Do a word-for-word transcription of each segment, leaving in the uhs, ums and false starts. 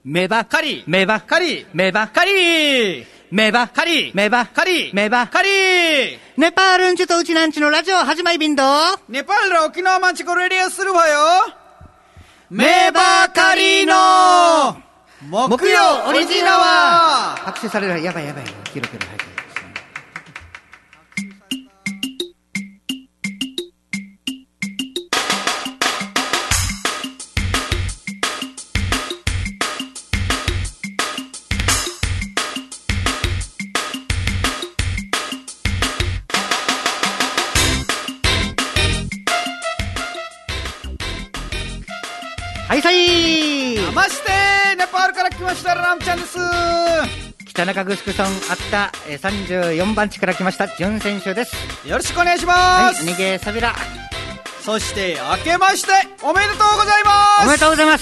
目ばっかり、目ばっかり、目ばっかり、目ばっかり、目ばっかり、目ばっかり。ネパールんちとうちなんちのラジオ始まりびんど。 ネパール沖縄マンチコレディオするわよ。 目ばっかりの木曜オリジナワー。 拍手される。やばいやばい。キロキロ入ってる。はいさい。 ナマステー。ネパールから来ましたラムちゃんです。 北中城村あったさんじゅうよんばん地から来ましたジュン選手です。 よろしくお願いします。 はい、逃げサビラ。 そして明けましておめでとうございます。 おめでとうございます。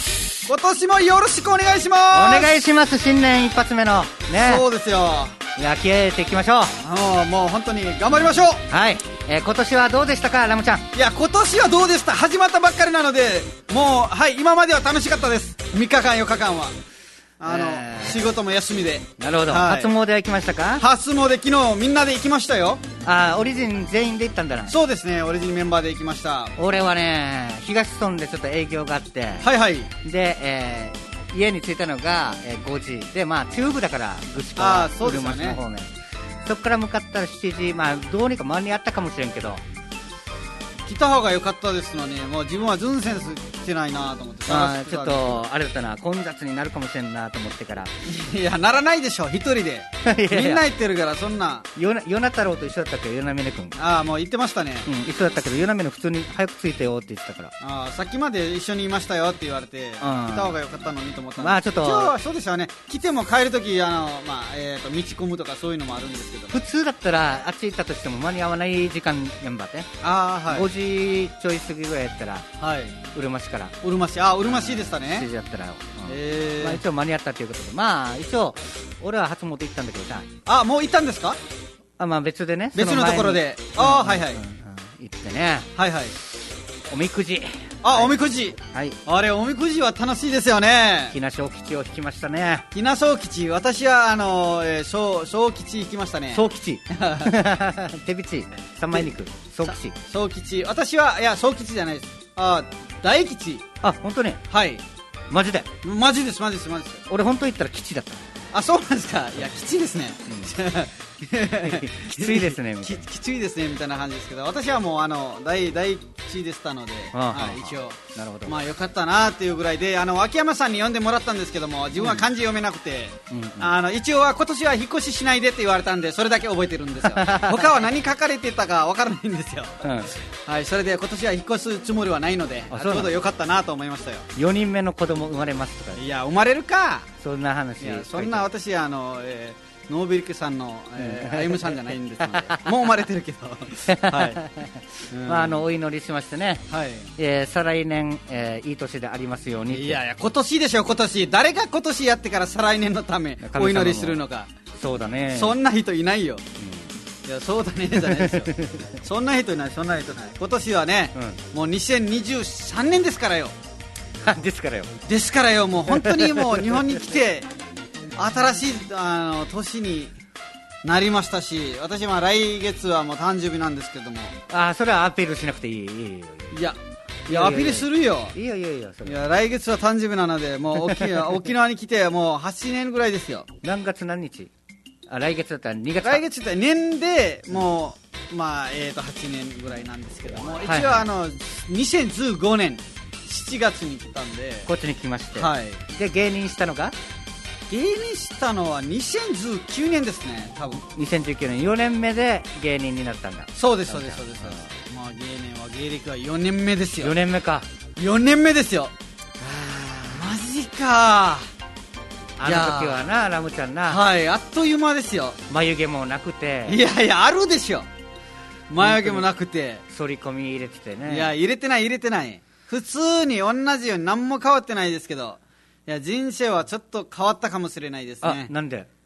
今年もよろしくお願いします。 お願いします。新年一発目のね。 そうですよ。 いや、気合入れていきましょう。 もうもう本当に頑張りましょう。 はい、えー、今年はどうでしたかラムちゃん。 いや今年はどうでした。始まったばっかりなのでもうはい今までは楽しかったです。みっかかんよっかかんはあの、えー、仕事も休みで。 なるほど、はい、初詣は行きましたか。 初詣昨日みんなで行きましたよ。 あ、オリジン全員で行ったんだな。 そうですね、オリジンメンバーで行きました。 俺はね東村でちょっと営業があって、 はいはい。 で、えー、家に着いたのが、えー、ごじで、まあ中部だからぐしかうるま市の方面、そこから向かったらしちじ、まあどうにか間に合ったかもしれんけど来た方が良かったですのに、もう自分はズンセンス来てないなと思って。 あちょっとあれだったな、混雑になるかもしれんなと思ってから。 いやならないでしょ一人で。いやいやみんな言ってるからそんな。 ヨナ太郎と一緒だったっけ、ヨナミネ君。 ああもう言ってましたね、 うん、一緒だったけどヨナミネ普通に早く着いてよって言ってたから。 ああさっきまで一緒にいましたよって言われて、うん、来た方が良かったのにと思ったんで。 まあちょっと今日はそうですよね、来ても帰るときあの、まあえー、と道込むとかそういうのもあるんですけど、 普通だったらあっち行ったとしても間に合わない時間現場で、 あ、はい、 ごじちょい過ぎぐらいやったら、 はい、 うるま市からうるま市、あうるま市でしたね。 しちじだったら、うん、 えーまあ、一応間に合ったということで、まあ一応俺は初詣行ったんだけどさ。 あもう行ったんですか。 あ、まあ別でね、 別のところで、あ、うん、はいはい、うんうん、 行ってね、 はいはい、 おみくじ。 あ、はい、おみくじ、はい、あれおみくじは楽しいですよね。 ひな小吉を引きましたね。 ひな小吉、私はあの、えー、小, 小吉引きましたね。 小吉手びち三枚肉小吉小吉、私はいや小吉じゃないです。あ、大吉。 あ、本当に。 はい、 マジでマジですマジですマジです。 俺本当言ったら吉だった。 あ、そうなんですか。いや吉ですね、うん、 きついですねみたいな、 き, きついですねみたいな感じですけど、私はもうあの 大, 大吉でしたので、はい、一応なるほど、 まあよかったなっていうぐらいで、あの秋山さんに呼んでもらったんですけども、自分は漢字読めなくて、うんうん、あの一応は今年は引っ越ししないでって言われたんで、それだけ覚えてるんですよ他は何書かれてたかわからないんですよ、うん、はい、それで今年は引っ越すつもりはないので、ちょうどよかったなと思いましたよ。 よにんめの子供生まれますとか。 いや生まれるか、 そんな話。 いやそんな私あの、えーノーベルクさんの、えー、歩夢さんじゃないんですのでもう生まれてるけどはい、 うん、まあ、あのお祈りしましてね、はい、えー、再来年、えー、いい年でありますようにって。 いやいや今年でしょ今年。誰が今年やってから再来年のためお祈りするのか。 そうだね、 そんな人いないよ、うん、いやそうだねじゃないですよそんな人いないそんな人いない。今年はね、うん、もうにせんにじゅうさんねんですからよですからよですからよもう本当にもう日本に来て新しいあの年になりましたし、私は来月はもう誕生日なんですけども。 あ、それはアピールしなくていい。いいよいいよ。 いやいやアピールするよ。 いいよいいよいいよ。 いや来月は誕生日なので、もう沖縄沖縄に来てもうはちねんぐらいですよ。 何月何日。あ、来月だったらにがつか。 来月だったら年でもう、まあえー、とはちねんぐらいなんですけども、はいはい、一応あのにせんじゅうごねんしちがつに来たんで、 こっちに来まして、 はい、 で芸人したのが芸人したのはにせんじゅうきゅうねんですね、多分にせんじゅうきゅうねんよねんめで芸人になったんだ。 そうですそうですそうです。まあ芸人は芸歴はよねんめですよ。 よねんめか。 よねんめですよ。マジか。 あの時はなラムちゃんな、 はい、あっという間ですよ。 眉毛もなくて。 いやいやあるでしょ、眉毛もなくて反り込み入れててね。 いや入れてない入れてない、普通に同じように何も変わってないですけど、いや人生はちょっと変わったかもしれないですね。 あ、なんで。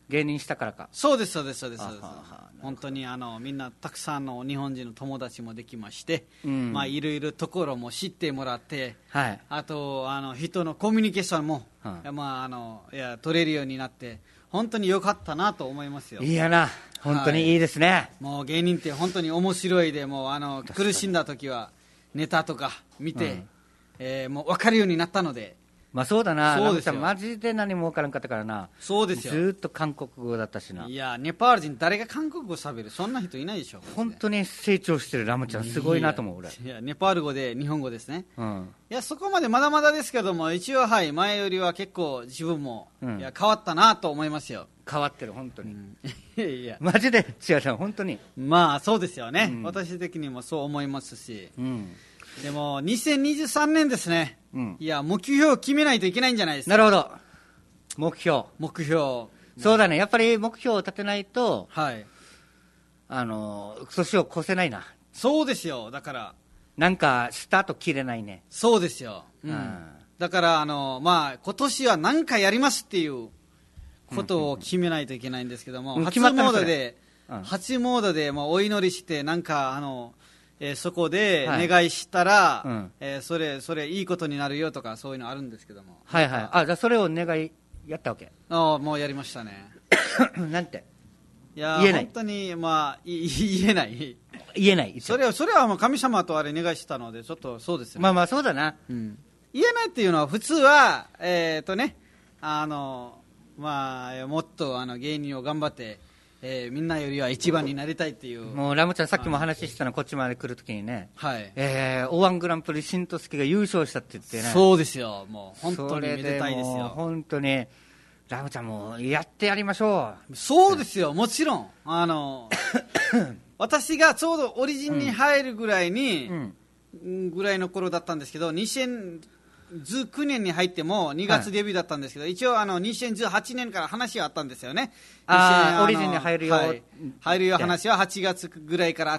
芸人したからか。 そうですそうですそうですそうです。本当にあのみんなたくさんの日本人の友達もできまして、うん、まあいろいろところも知ってもらって、はい、あとあの人のコミュニケーションも、はい、まああのいや取れるようになって本当に良かったなと思いますよ。 いいやな、本当にいいですね。はい、 もう芸人って本当に面白いで、もうあの苦しんだ時はネタとか見て、うん、えー、もう分かるようになったので。 まあそうだな、そうですよ。マジで何も分からんかったからな。 そうですよ。 ずっと韓国語だったしな。 いや、ネパール人誰が韓国語喋る、そんな人いないでしょ。 本当に成長してるラムちゃんすごいなと思う俺。 いや、ネパール語で日本語ですね。うん。いや、そこまでまだまだですけども、一応はい、前よりは結構自分も、うん、いや変わったなと思いますよ。 変わってる本当に。うん、 いやいや。 マジで違う違う本当に。 まあそうですよね。うん、私的にもそう思いますし。うん。でもにせんにじゅうさんねんですね、うん、いや目標を決めないといけないんじゃないですか。 なるほど、目標目標そうだね、やっぱり目標を立てないと、はい、あの年を越せないな。 そうですよ、だからなんかスタート切れないね。 そうですよ、うんうん、だからあの、まあ、今年は何かやりますっていうことを決めないといけないんですけども、うんうん、初モードで、うん、初モードでもうお祈りしてなんかあのえー、そこで願いしたら、はい、うん、えー、それそれいいことになるよとかそういうのあるんですけども、 はいはい、あ、じゃあそれを願いやったわけ。 ああ、もうやりましたね。 なんて。 いや言えない、本当に、まあ、い言えない言えない、 それはそれはもう神様とあれ願いしたのでちょっとそうですよね。 まあまあそうだな、うん、 言えないっていうのは普通はえっ、ー、とね、あのまあもっとあの芸人を頑張ってえー、みんなよりは一番になりたいっていう。 もうラムちゃんさっきも話したの、こっちまで来るときにね、はい、えー、オーワングランプリ新とすけが優勝したって言ってね。 そうですよ、もう本当にめでたいですよ。 本当にラムちゃんもやってやりましょう。そうですよ、もちろんあの私がちょうどオリジンに入るぐらいに、うんうん、ぐらいの頃だったんですけど、にせんじゅうきゅうねんに入ってもにがつデビューだったんですけど、はい、一応あのにせんじゅうはちねんから話はあったんですよね。 あオリジンに入るよ、はい、 入るよ話ははちがつぐらいからあって、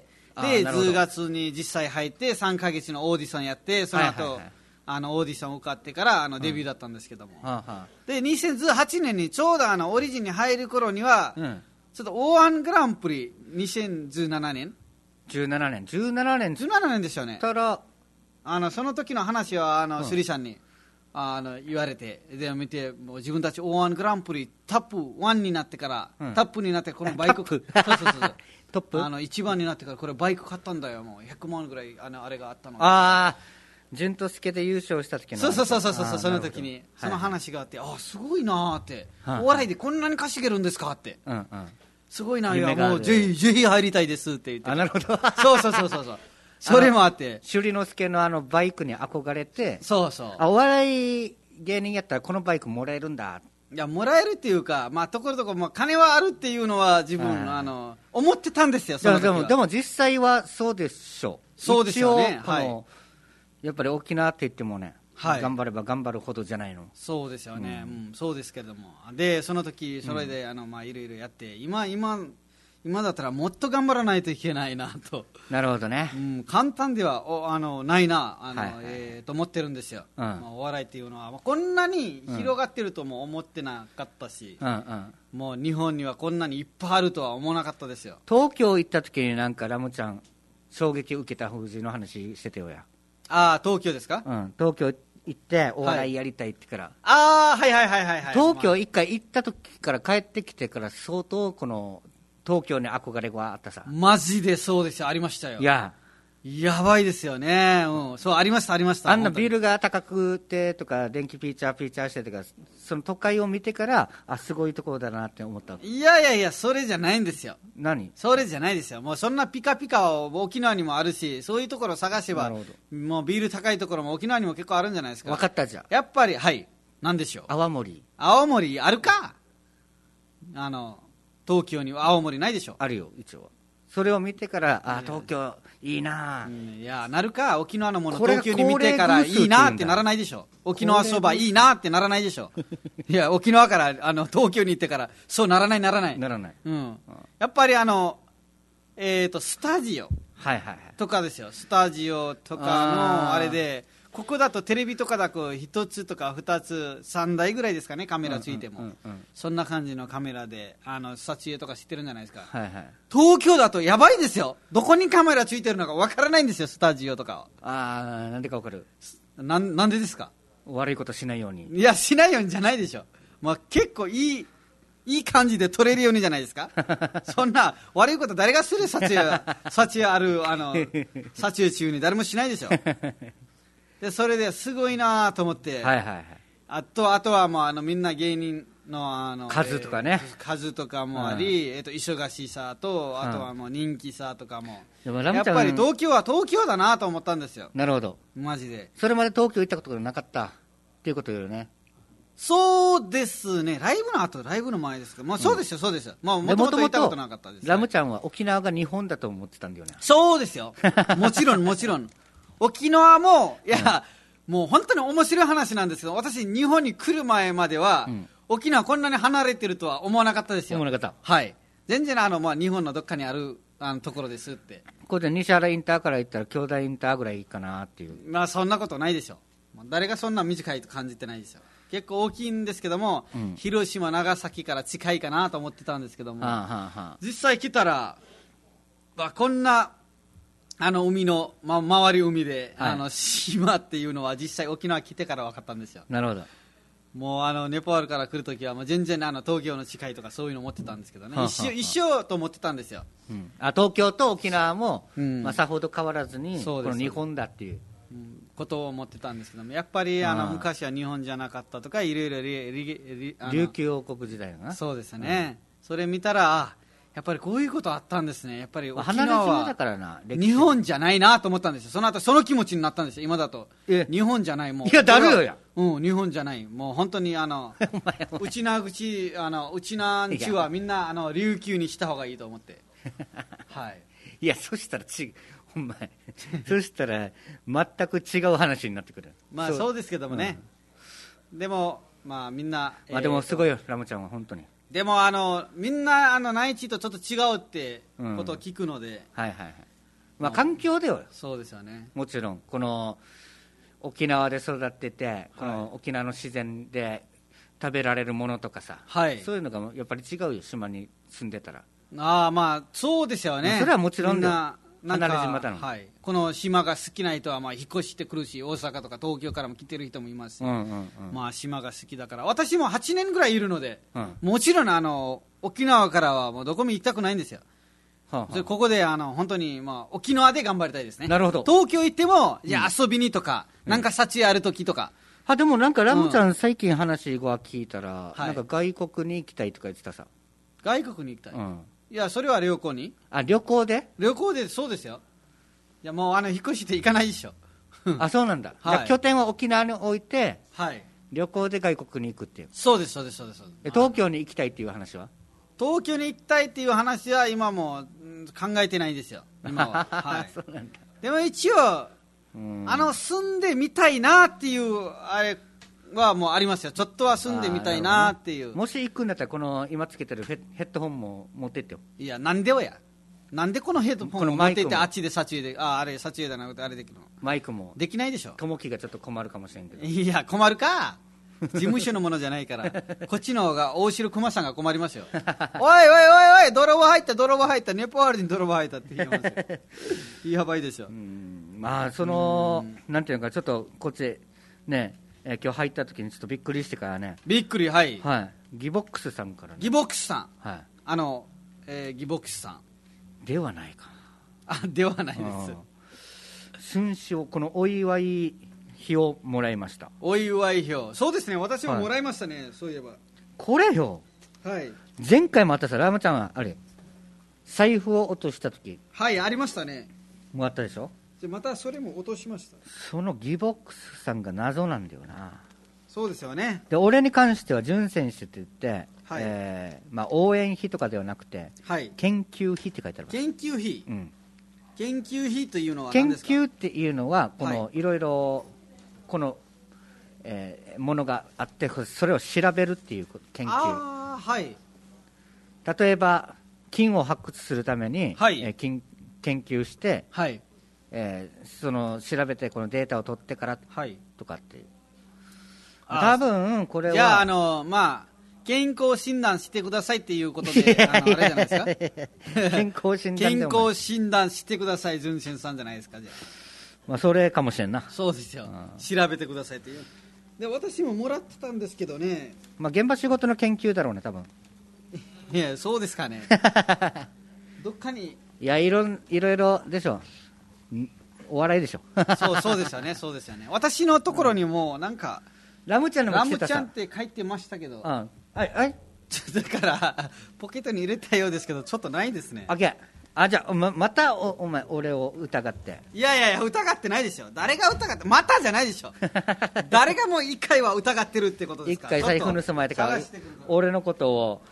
でじゅうがつに実際入ってさんかげつのオーディションやって、その後、はいはいはい、あのオーディション受かってからあのデビューだったんですけども、うん、はあはあ、でにせんじゅうはちねんにちょうどあのオリジンに入る頃には、うん、ちょっと オーワン グランプリにせんじゅうななねんじゅうななねんじゅうななねんじゅうななねんでしょうね。 たらあのその時の話はあの、うん、スリさんにあの言われて、で見て、もう自分たち オーワン グランプリタップワンになってから、うん、タップになってこのバイクそうそうそうそうトップあのいちばんになってからこれバイク買ったんだよ。もうひゃくまんぐらい あのあれがあったの。 ああ、順と助で優勝した時の。 そうそうそうそうそう、その時にその話があって、はい、あすごいなーって、はい、お笑いでこんなに稼げるんですかって、うんうん、すごいな、いやもうぜひぜひ入りたいですって言って。 あ、なるほど。 そうそうそうそうそうそれもあって、 首里之助のあのバイクに憧れて、 そうそう、 あお笑い芸人やったらこのバイクもらえるんだ。 いやもらえるっていうか、まあところどころ、まあ、金はあるっていうのは自分、あの思ってたんですよ。その時は。 でもでも実際はそうでしょう。 そうですよね。 はい、やっぱり沖縄って言ってもね、はい、頑張れば頑張るほどじゃないの。 そうですよね、うんうん、そうですけども、でその時それで、うん、あのまあいろいろやって、今今今だったらもっと頑張らないといけないなと。 なるほどね、 うん、簡単ではおあのないなあの、はいはい、えー、と思ってるんですよ、うん、まあ、お笑いっていうのは、まあ、こんなに広がってるとも思ってなかったし、うんうん、もう日本にはこんなにいっぱいあるとは思わなかったですよ。 東京行った時になんかラムちゃん衝撃受けた風の話しててよや。 ああ、東京ですか。 うん、東京行ってお笑いやりたいってから、はい、 ああ、はいはいはいはい、はい、 東京一回行った時から帰ってきてから相当この東京に憧れがあったさ。 マジでそうですよ、ありましたよ。 いややばいですよね、うん、そうありましたありました。 あんなビルが高くてとか電気ピーチャーピーチャーしてとか、その都会を見てからあすごいところだなって思った。 いやいやいや、それじゃないんですよ。 何それじゃないですよ。もうそんなピカピカは沖縄にもあるし、そういうところを探せばもうビール高いところも沖縄にも結構あるんじゃないですか。 分かった。じゃやっぱりはい、なんでしょう。 青森青森あるか。あの東京には青森ないでしょ。 あるよ一応。それを見てからあ東京いいな、 うん、いやなるか。沖縄のもの東京に見てからいいなってならないでしょ。沖縄そばいいなってならないでしょ。いや沖縄からあの東京に行ってからそうならないならないならない、うん、 やっぱりあのえーとスタジオはいはいはいとかですよ。スタジオとかのあれでここだとテレビとかだと一つとか二つ三台ぐらいですかね、カメラついても、うんうんうんうん、そんな感じのカメラであの撮影とかしてるんじゃないですか、はいはい、東京だとやばいですよ。どこにカメラついてるのかわからないんですよ、スタジオとか。 ああ、なんでかわかる。 な, なんでですか。 悪いことしないように。 いや、しないようにじゃないでしょ、まあ、結構いいいい感じで撮れるようにじゃないですかそんな悪いこと誰がする。撮影撮影あるあの撮影中に誰もしないでしょでそれですごいなと思って、はいはいはい、あとあとはもうあのみんな芸人のあの数とかね、 えー、数とかもあり、うん、えー、と忙しさとあとはもう人気さとかも、うん、やっぱり東京は東京だなと思ったんですよ。 なるほど、 マジで。 それまで東京行ったことがなかったっていうことよね。 そうですね、ライブの後ライブの前ですけど、まあ、そうですよ、うん、そうですよ、まあ、もともと行ったことなかったです。 ラムちゃんは沖縄が日本だと思ってたんだよね。 そうですよもちろんもちろん沖縄もいや、うん、もう本当に面白い話なんですけど、私日本に来る前までは、うん、沖縄こんなに離れてるとは思わなかったですよ。 思わなかった。 はい、全然あの、まあ、日本のどっかにあるあのところですって。 ここで西原インターから行ったら兄弟インターぐらいいいかなっていう。 まあそんなことないでしょ。誰がそんな短いと感じてないですよ。結構大きいんですけども、うん、広島長崎から近いかなと思ってたんですけども、はあはあ、実際来たら、まあ、こんなあの海の、ま、周り海で、はい、あの島っていうのは実際沖縄来てから分かったんですよ。 なるほど。 もうあのネパールから来るときはもう全然あの東京の近いとかそういうの思ってたんですけどね、はあはあ、一緒一緒と思ってたんですよ、 うん、あ東京と沖縄も、うんまあ、さほど変わらずにこの日本だっていう、 うん、ことを思ってたんですけども、やっぱりあの昔は日本じゃなかったとかいろいろ琉球王国時代がそうですね、うん、それ見たらやっぱりこういうことあったんですね。やっぱり沖縄は日本じゃないなと思ったんですよ。その後その気持ちになったんですよ。今だと日本じゃない、もういやだるよや、 うん、日本じゃない、もう本当にあのうちな口あのうちなんちはみんなあの琉球にした方がいいと思ってはい。 いやそしたらちほんまそしたら全く違う話になってくる。 まあそう、そうですけどもね、うん、でもまあみんな、 まあ、でもすごいよ、えー、ラムちゃんは本当に。 でもあのみんなあの内地とちょっと違うってことを聞くので、うん、 はいはいはい、まあ、環境ではそうですよね。 もちろんこの沖縄で育っててこの沖縄の自然で食べられるものとかさ、はい、そういうのがやっぱり違うよ、島に住んでたら。 ああまあそうですよね。 それはもちろんだ、離れ島だの、 はい、この島が好きな人はまあ引っ越してくるし、大阪とか東京からも来てる人もいますし、うんうんうん、まあ、島が好きだから。私もはちねんぐらいいるので、うん、もちろんあの沖縄からはもうどこも行きたくないんですよ、はあはあ、それここであの本当にまあ沖縄で頑張りたいですね。 なるほど。 東京行ってもいや遊びにとか、うん、なんか撮影ある時とか、 あでもなんかラムちゃん、うん、最近話は聞いたら、はい、なんか外国に行きたいとか言ってたさ。 外国に行きたい、うん、いやそれは旅行に。 あ旅行で旅行でそうですよ。いやもうあの引っ越して行かないでしょあそうなんだ、はい、じゃ拠点は沖縄に置いて、 はい、 旅行で外国に行くっていう。 そうですそうですそうです。 東京に行きたいっていう話は。 東京に行きたいっていう話は今も考えてないんですよ今は、はい、そうなんだ。でも一応うんあの住んでみたいなっていうあれはもうありますよ。ちょっとは住んでみたいなっていう、ね、 もし行くんだったらこの今つけてるヘッドホンも持ってってよ。 いやなんでよや、なんでこのヘッドホンを持っていってあっちで撮影で、ああれ撮影だなってあれできるの。 マイクもできないでしょ。 友樹がちょっと困るかもしれんけど。 いや困るか事務所のものじゃないからこっちの方が大城熊さんが困りますよおいおいおいおい泥棒入った泥棒入ったネパールに泥棒入ったって言いますよやばいでしょ。うんまあそのなんていうのかちょっとこっちね、えー、今日入った時にちょっとびっくりしてからね。 びっくりはい、 はい、ギボックスさんからね。 ギボックスさん、 はい、 あの、えー、ギボックスさんではないかなあではないです春至このお祝い日をもらいました。 お祝い表、そうですね、私ももらいましたね、はい、そういえばこれよ、 はい、 前回もあったさ、ラムちゃんはあれ財布を落とした時はいありましたね、 もらったでしょ。 でまたそれも落としました。 そのギボックスさんが謎なんだよな。 そうですよね。 で俺に関しては準選手って言って、はいえーまあ、応援費とかではなくて、はい、研究費って書いてある。 研究費、うん、研究費というのは何ですか。 研究っていうのはこの、はい、いろいろこの、えー、ものがあってそれを調べるっていう研究。 あ、はい、 例えば金を発掘するために、はいえー、金研究して、 はいえー、その調べてこのデータを取ってからとかっていう、 はい、 多分これはじゃあ、あのまあ健康診断してくださいっていうことであのあれじゃないですか健康診断健康診断してくださいズンシェンさんじゃないですか。じゃあ、 まあ、それかもしれんな。 そうですよ、調べてくださいっていう。で私ももらってたんですけどね、 まあ、現場仕事の研究だろうね多分。 いやそうですかねどっかにいやいろいろいろでしょ、お笑いでしょそうそうですよねそうですよね。私のところにもなんか、 うん、ラムちゃんのも来てたさ。 ラムちゃんって書いてましたけど、 うん、はいはいだからポケットに入れたようですけどちょっとないですね。 あけあじゃあ ま, また お, お前俺を疑って。 いやいやいや疑ってないでしょ。誰が疑ってまたじゃないでしょ誰がもう一回は疑ってるってことですか。 一回財布盗まれてから俺のことを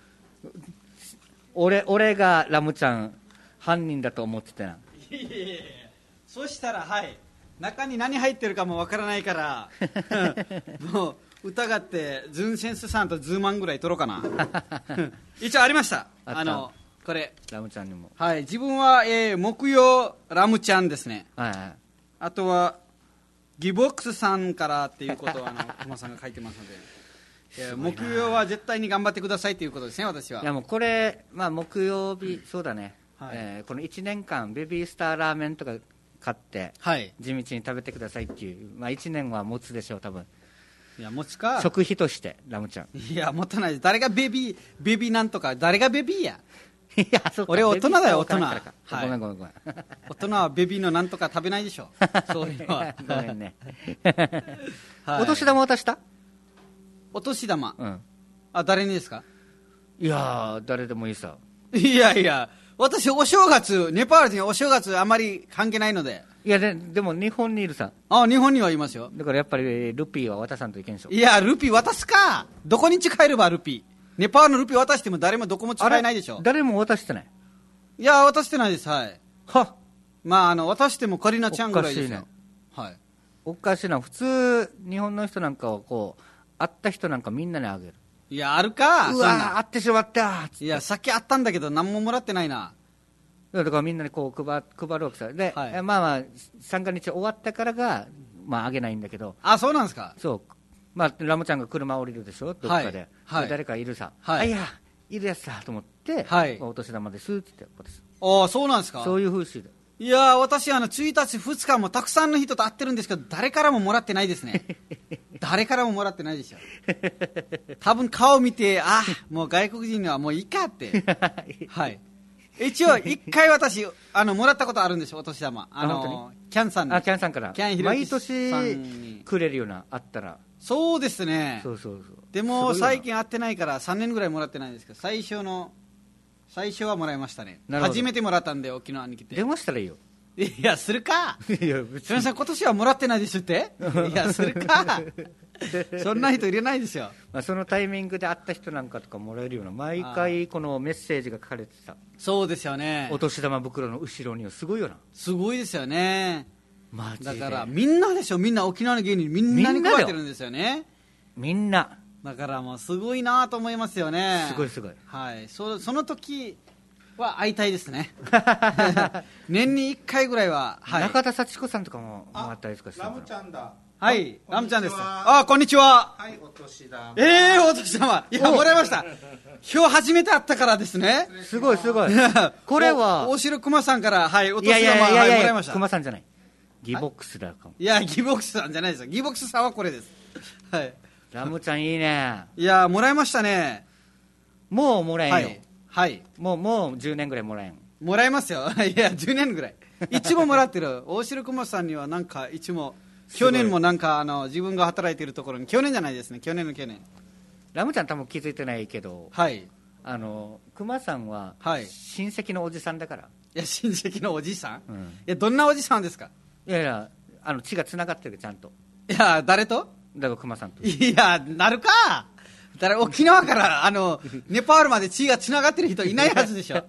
俺俺がラムちゃん犯人だと思ってたな。 いやいやいやそしたらはい中に何入ってるかもわからないからもう疑ってズンシェンスさんとズーマンぐらい取ろうかな一応ありました。 ああのこれラムちゃんにも、 はい、自分は、えー、木曜ラムちゃんですね、 はいはい、 あとはギボックスさんからっていうことをあの熊さんが書いてますので、えー、木曜は絶対に頑張ってくださいということですね。私は。 いやもうこれ、まあ、木曜日そうだね、 はい、 えー、このいちねんかんベビースターラーメンとか買って、 はい、 地道に食べてくださいっていう、まあ、いちねんは持つでしょう多分。 いや持つか食費としてラムちゃん。 いや持たない。誰がベビーベビーなんとか誰がベビーやいやそうか俺大人だよ大人、はい、 ごめんごめんごめん大人はベビーのなんとか食べないでしょそういうのはごめんね、 はい、 お年玉渡した。 お年玉、 うん、 あ誰にですか。 いやー誰でもいいさ。 いやいや私お正月ネパール人お正月あまり関係ないので。 いや で, でも日本にいるさ。 あ日本にはいますよ。 だからやっぱりルピーは渡さんといけんしょ。 いやルピー渡すか。どこに使えればルピーネパールのルピー渡しても誰もどこも使えないでしょ。 誰も渡してない。 いや渡してないです。はい。 はまああの渡してもカリナちゃんぐらいですよ。 おかしいね。 はい。 おかしいな。普通日本の人なんかはこう会った人なんかみんなにあげる。 いやあるか。 うわ会ってしまったいやさっき会ったんだけど何ももらってないな。 だからみんなにこう 配, 配るわけさで、はい、まあまあ三が日終わったからがまああげないんだけど。 あそうなんですか。 そうまあ、ラムちゃんが車降りるでしょどっかで、はいはい、誰かいるさ、はい、あいやいるやつだと思って、はい、お年玉ですって言ってああそうなんですか。 そういう風習で。 いや私あのついたちふつかもたくさんの人と会ってるんですけど誰からももらってないですね誰からももらってないでしょ多分顔見てあもう外国人にはもういいかってはい一応一回私あのもらったことあるんですよお年玉。あのキャンさんに。 あキャンさんからキャンひろきさんに毎年くれるようなあったら。 そうですね。 そうそうそう。 でも最近会ってないからさんねんぐらいもらってないんですけど最初の最初はもらいましたね。初めてもらったんで沖縄に来て。 電話したらいいよ。 いやするか。 いや別にすみません今年はもらってないですっていやするかそんな人入れないですよ。 まあそのタイミングで会った人なんかとかもらえるような毎回このメッセージが書かれてた。 そうですよね。 お年玉袋の後ろにはすごいよな。 すごいですよね。 マジで。 だからみんなでしょ。みんな沖縄の芸人みんなに配ってるんですよね。 みんなだからもうすごいなと思いますよね。 すごいすごい。 はい。そ, その時は会いたいですね年にいっかいぐらいは、はい、 中田幸子さんとかももらったりですか。 ラムちゃんだ。 はいラムちゃんです。あこんにちは。 はいお年玉。 ええー、お年玉いやもらいました。今日初めて会ったからですね。 すごいすごいこれは大城熊さんからはいお年玉いやいやいやいや、 はい、もらいました。 熊さんじゃないギボックスだかも。 いやギボックスさんじゃないですよ。ギボックスさんはこれですはいラムちゃんいいね。 いやもらいましたね。 もうもらえんよ。 はいはい、 もうもうじゅうねんぐらいもらえん。 もらえますよいやじゅうねんぐらい一ももらってる大城熊さんにはなんか一も去年もなんかあの自分が働いているところに去年じゃないですね去年の去年ラムちゃん多分気づいてないけど、 はい、 あの熊さんははい親戚のおじさんだから。 いや親戚のおじさん、 うん、いやどんなおじさんですか。 いやいやあの血がつながってるちゃんと。 いや誰と。 だから熊さんと。 いやなるか。だから沖縄からあのネパールまで血がつながってる人いないはずでしょ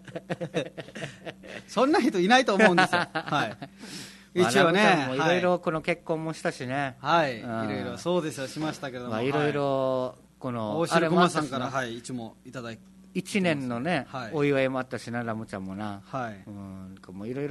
そんな人いないと思うんですよ。はい一応ねいろいろこの結婚もしたしね。 はいいろいろそうですよしましたけども、 いろいろこの大城駒さんからはい一もいただいていちねんのね、 はい、 お祝いもあったしなラムちゃんもな。 はいうんもういろいろ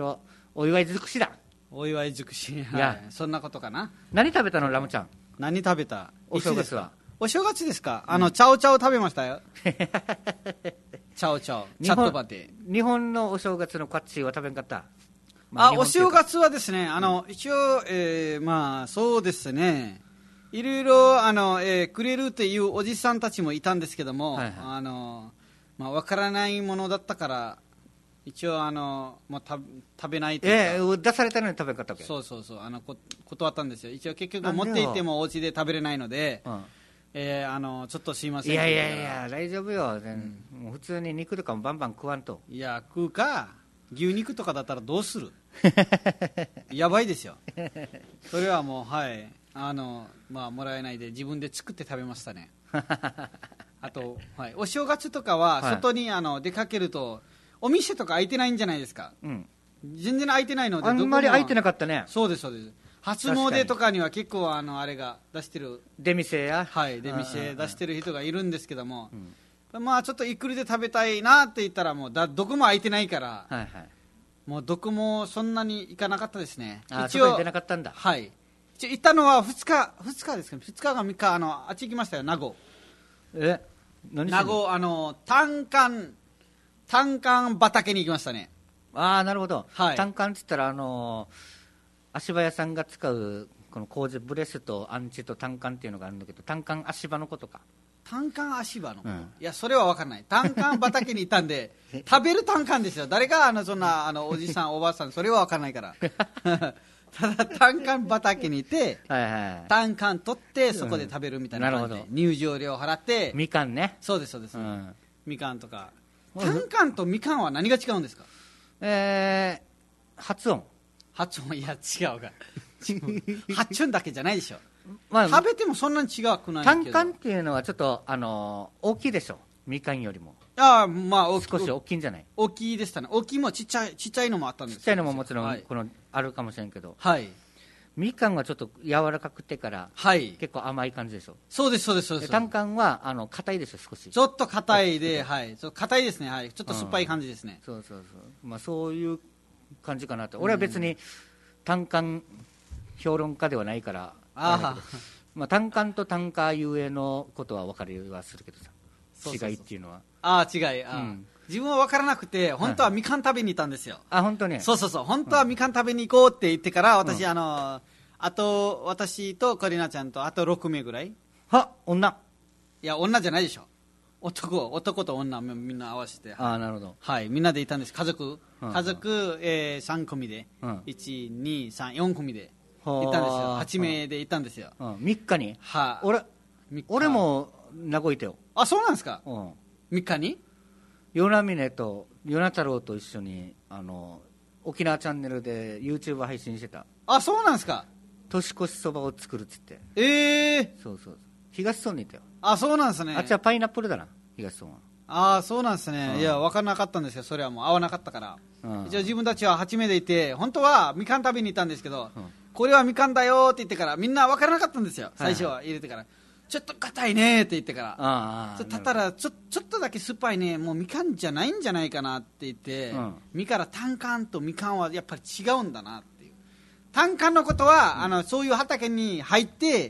お祝い尽くしだ。 お祝い尽くし、はい、 いやそんなことかな。 何食べたのラムちゃん。 何食べた？ お正月は。 お正月ですか。あの、うん、チャオチャオ食べましたよ。チャオチャオチャットバテ。 日本のお正月のカッチーは食べんかった？ まあ、あ、お正月はですね、あの、うん、一応、えー、まあそうですね、いろいろあの、えー、くれるっていうおじさんたちもいたんですけども、はいはい、あのまあ、分からないものだったから一応あの、まあ、た食べないというか、 えー、出されたのに食べんかったわけ。 そうそうそう、あのこ断ったんですよ。一応結局持っていってもお家で食べれないので、うん、えー、あのちょっとすいません。 いやいやいや大丈夫よ、うん、もう普通に肉とかもバンバン食わんと。 いや食うか、牛肉とかだったらどうするやばいですよ。それはもうはいあの、まあ、もらえないで自分で作って食べましたね。あと、はい、お正月とかは外にあの出かけるとお店とか開いてないんじゃないですか、うん、全然開いてないので。 あんまり開いてなかったね。 そうですそうです。初詣とかには結構あのあれが出してる出店や、 はい出店出してる人がいるんですけども、うん、まあちょっといくりで食べたいなって言ったらもうだどこも開いてないから、はいはい、もうどこもそんなに行かなかったですね。 あ、一応行ってなかったんだ。 はい、一応行ったのはふつかふつかですかね。ふつかかみっか、あのあっち行きましたよ、名護。 え何名護、あの単管単管畑に行きましたね。 ああなるほど、 はい、 単管って言ったらあの足場屋さんが使うこの工事ブレスとアンチと単管っていうのがあるんだけど、単管足場のことか。 単管足場の、うん、いやそれは分からない。単管畑に行ったんで食べる単管ですよ。誰があのそんなあのおじさんおばあさんそれは分からないからただ単管畑にいてはい、はい、単管取ってそこで食べるみたいな感じで、うん、入場料払ってみかんね。 そうですそうです、うん、みかんとか。単管とみかんは何が違うんですか？ えー、発音発音いや違うが発音だけじゃないでしょ、まあ、食べてもそんなに違くないけど。 単管っていうのはちょっと、あのー、大きいでしょみかんよりも。 ああまあ少し大きいんじゃない？ 大きいでしたね。大きいもちっちゃいちっちゃいのもあったんです。 ちっちゃいのももちろん、はい、このあるかもしれんけど、 はい、 みかんはちょっと柔らかくてから、はい、結構甘い感じでしょ。 そうですそうですそうです。 単管はあの硬いでしょ少し。 ちょっと硬いで、はい、硬いですね、はい、ちょっと酸っぱい感じですね、 うん、そうそうそう、まあ、そういう感じかなと。俺は別に単管評論家ではないからあまあ、単管と単価ゆえのことは分かりはするけどさ、そうそうそう違いっていうのは。 ああ違いあ、うん、自分は分からなくて本当はみかん食べに行ったんですよ、 はい、あ本当にそうそうそう本当はみかん食べに行こうって言ってから私、うん、あのあと私とコリナちゃんとあとろくめいぐらい。 は女いや女じゃないでしょ、男男と女みんな合わせて、 ああなるほど、 はい、みんなでいたんです。家族、うん、家族、えー、さん組で、うん、いちにさんよん組で行ったんですよ。はちめいで行ったんですよ、 うん、みっかに。 はあ、 俺俺も名古屋いたよ。 あそうなんですか、うん、みっかに与那嶺と与那太郎と一緒にあの沖縄チャンネルで YouTube 配信してた。 あそうなんですか。 年越しそばを作るっつって。 ええー、 そうそう東村にいたよ。 あそうなんですね。 あっちはパイナップルだな東村は。 ああそうなんですね、うん、いや分からなかったんですよ。それはもう合わなかったから、うん、一応自分たちははちめいでいて本当はみかん食べに行ったんですけど、うん、これはみかんだよって言ってからみんな分からなかったんですよ。最初は入れてから、はいはい、ちょっと硬いねって言ってから、ああたったらちょ、ちょっとだけ酸っぱいね、もうみかんじゃないんじゃないかなって言って、うん、みから単管とみかんはやっぱり違うんだなっていう。単管のことは、うん、あのそういう畑に入って、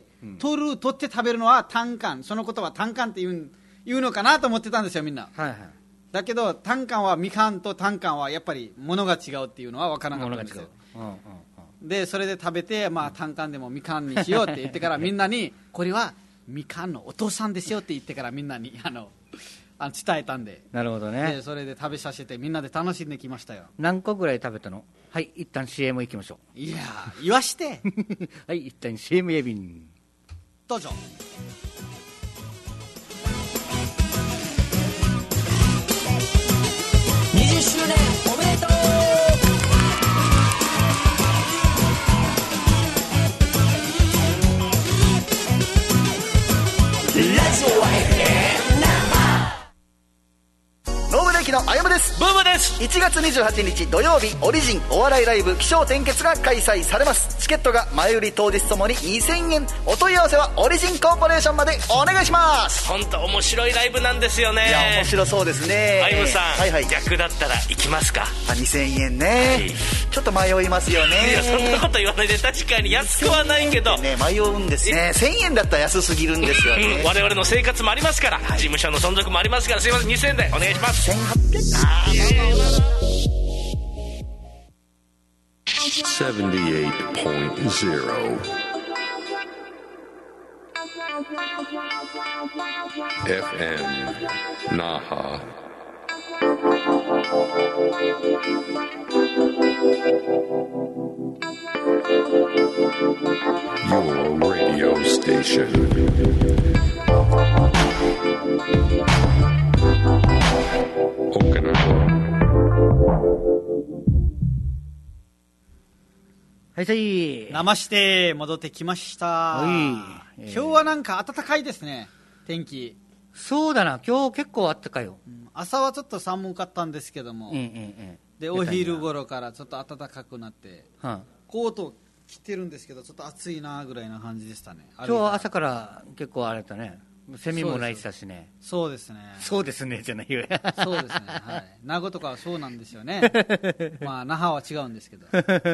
うん、取る取って食べるのは単管、そのことは単管って言う、言うのかなと思ってたんですよみんな、はいはい、だけど単管はみかんと単管はやっぱり物が違うっていうのは分からなかったんですよ。うんうんうん、でそれで食べて、まあ、単管でもみかんにしようって言ってからみんなにこれはみかんのお父さんですよって言ってからみんなにあのあの伝えたんで。 なるほどね。 でそれで食べさせてみんなで楽しんできましたよ。 何個ぐらい食べたの？はい一旦 シーエム 行きましょう。 いや言わしてはい一旦 シーエム エビンどうぞ。 にじゅっしゅうねんおめでとう。 野村駅のあやむです。 ブームです。 いちがつにじゅうはちにち土曜日、オリジンお笑いライブ起承転結が開催されます。チケットが前売り当日ともににせんえん。お問い合わせはオリジンコーポレーションまでお願いします。 本当面白いライブなんですよね。 いや面白そうですね。 アイムさん、 はいはい、 逆だったら行きますか？ あにせんえんね、はい、ちょっと迷いますよね。 いやそんなこと言わないで、確かに安くはないけどね、迷うんですね。せんえんだったら安すぎるんですよね、 うん、我々の生活もありますから、はい、事務所の存続もありますから、すいませんにせんえんでお願いします。 せんはっぴゃくえん。 いやいやいやセブンティエイトポイントゼロ エフエム Naha Your radio station Okinawa。 はいさい。 生して戻ってきました。 はい、 えー、今日はなんか暖かいですね、天気。 そうだな、今日結構暖かいよ、 うん、朝はちょっと寒かったんですけども、 うんうんうん、 でお昼頃からちょっと暖かくなって、 うん、 コート着てるんですけどちょっと暑いなぐらいな感じでしたね。 今日は朝から結構荒れたね。セミも鳴いてたしね。 そうですね。 そうですねじゃないよ。 そうですね、はい、名護とかはそうなんですよね。まあ那覇は違うんですけど。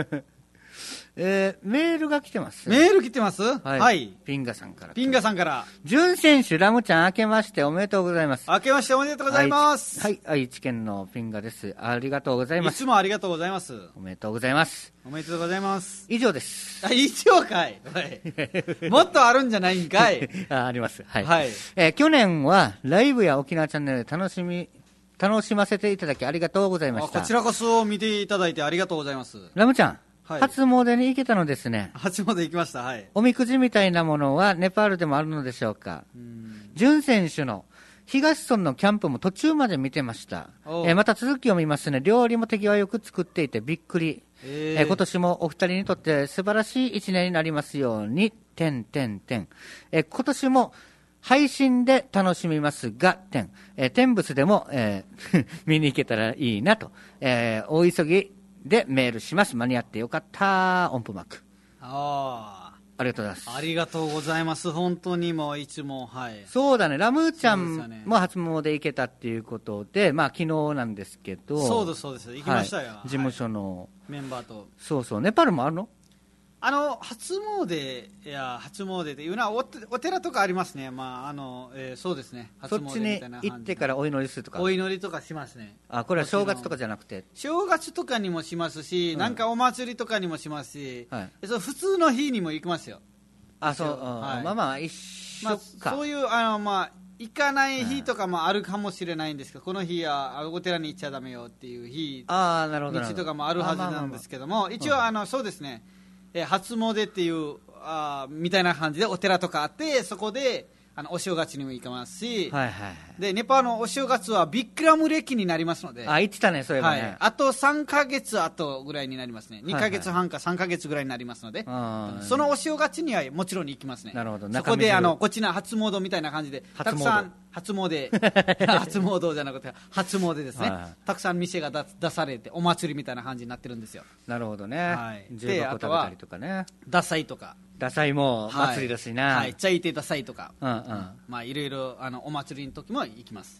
えー、メールが来てます。 メール来てます。 はい、 はい、 ピンガさんから。 ピンガさんから。 潤選手、ラムちゃん、明けましておめでとうございます。 明けましておめでとうございます。 はい、はい、愛知県のピンガです。ありがとうございます。 いつもありがとうございます。 おめでとうございます。 おめでとうございます。 以上です。 あ、以上かい。はい、もっとあるんじゃないんかい。 あ、あります。はい。 はい、 えー、去年はライブや沖縄チャンネルで楽しみ楽しませていただきありがとうございました。 こちらこそ見ていただいてありがとうございます。 ラムちゃん、 はい、 初詣に行けたのですね。 初詣行きました。はい。 おみくじみたいなものはネパールでもあるのでしょうか。潤選手の東村のキャンプも途中まで見てました。えー、また続きを見ますね。料理も手際よく作っていてびっくり。えー、今年もお二人にとって素晴らしい一年になりますように。てんてんてん。えー、今年も配信で楽しみますが、点、えー、天仏でも、えー、見に行けたらいいなと、えー、大急ぎでメールします。間に合ってよかった。音符マーク。 ああ。 ありがとうございます。 ありがとうございます。本当にもういつも、はい。 そうだね。ラムーちゃんも初詣行けたっていうことで、まあ昨日なんですけど。 そうです、そうです。行きましたよ。はい、 事務所の、はい、 メンバーと。 そうそう。ネパールもあるの？ あの初詣いや初詣でいうのは お, お寺とかありますね。まああの、えー、そうですね。初詣みたいな感じ。 そっちに行ってからお祈りするとか。 お祈りとかしますね。 あ、これは正月とかじゃなくて。 正月とかにもしますし、うん、なんかお祭りとかにもしますし、 はい、 そう普通の日にも行きますよ。 あ、そう、はい、まあまあ一緒か。 まあ、そういうあのまあ行かない日とかもあるかもしれないんですけど、この日はお寺に行っちゃダメよっていう日、 ああなるほど。 道とかもあるはずなんですけども、一応あのそうですね。えー、初詣っていうあみたいな感じでお寺とかあって、そこであのお正月にも行きますし、 はいはいはい、 でネパールのお正月はビッグラム暦になりますので、 あ言ってたね、そういえばね、 はい、あとさんかげつあとぐらいになりますね。にかげつはんかさんかげつぐらいになりますので、はいはい、そのお正月にはもちろん行きますね。 なるほど。 そこであのこっちの初詣みたいな感じでたくさん初詣初詣じゃなくて初詣ですね、はいはい、たくさん店が出されてお祭りみたいな感じになってるんですよ。 なるほどね、 はい、 であとはダサいとかダサいも祭りだしな、はいはい、ちゃいてダサいとか、 うんうん、 まあいろいろあのお祭りの時も行きます、 うん、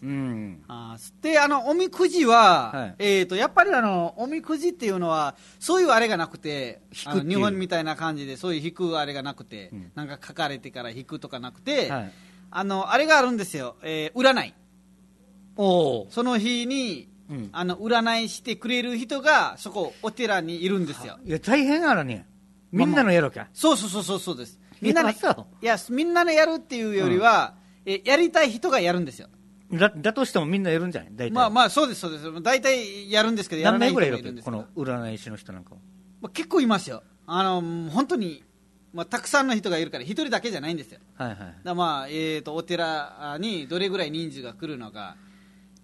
あであのおみくじは、 はい、 えー、とやっぱりあのおみくじっていうのはそういうあれがなくて、あの日本みたいな感じでそういう引くあれがなくて、うん、なんか書かれてから引くとかなくて、はい、あのあれがあるんですよ、えー、占い。 おその日に、うん、あの占いしてくれる人がそこお寺にいるんですよ。 いや大変あらね、みんなのやるか、まあまあ、 そうそうそうそうです。みんなのいやみんなのやるっていうよりは、うん、えやりたい人がやるんですよ。 だ, だとしてもみんなやるんじゃない大体。 まあまあそうですそうです。大体やるんですけどやらない人がいるんです。 この占い師の人なんかは、 まあ、結構いますよ。あの本当に、まあ、たくさんの人がいるから一人だけじゃないんですよ。 はいはい。 だまあ、えー、とお寺にどれぐらい人数が来るのか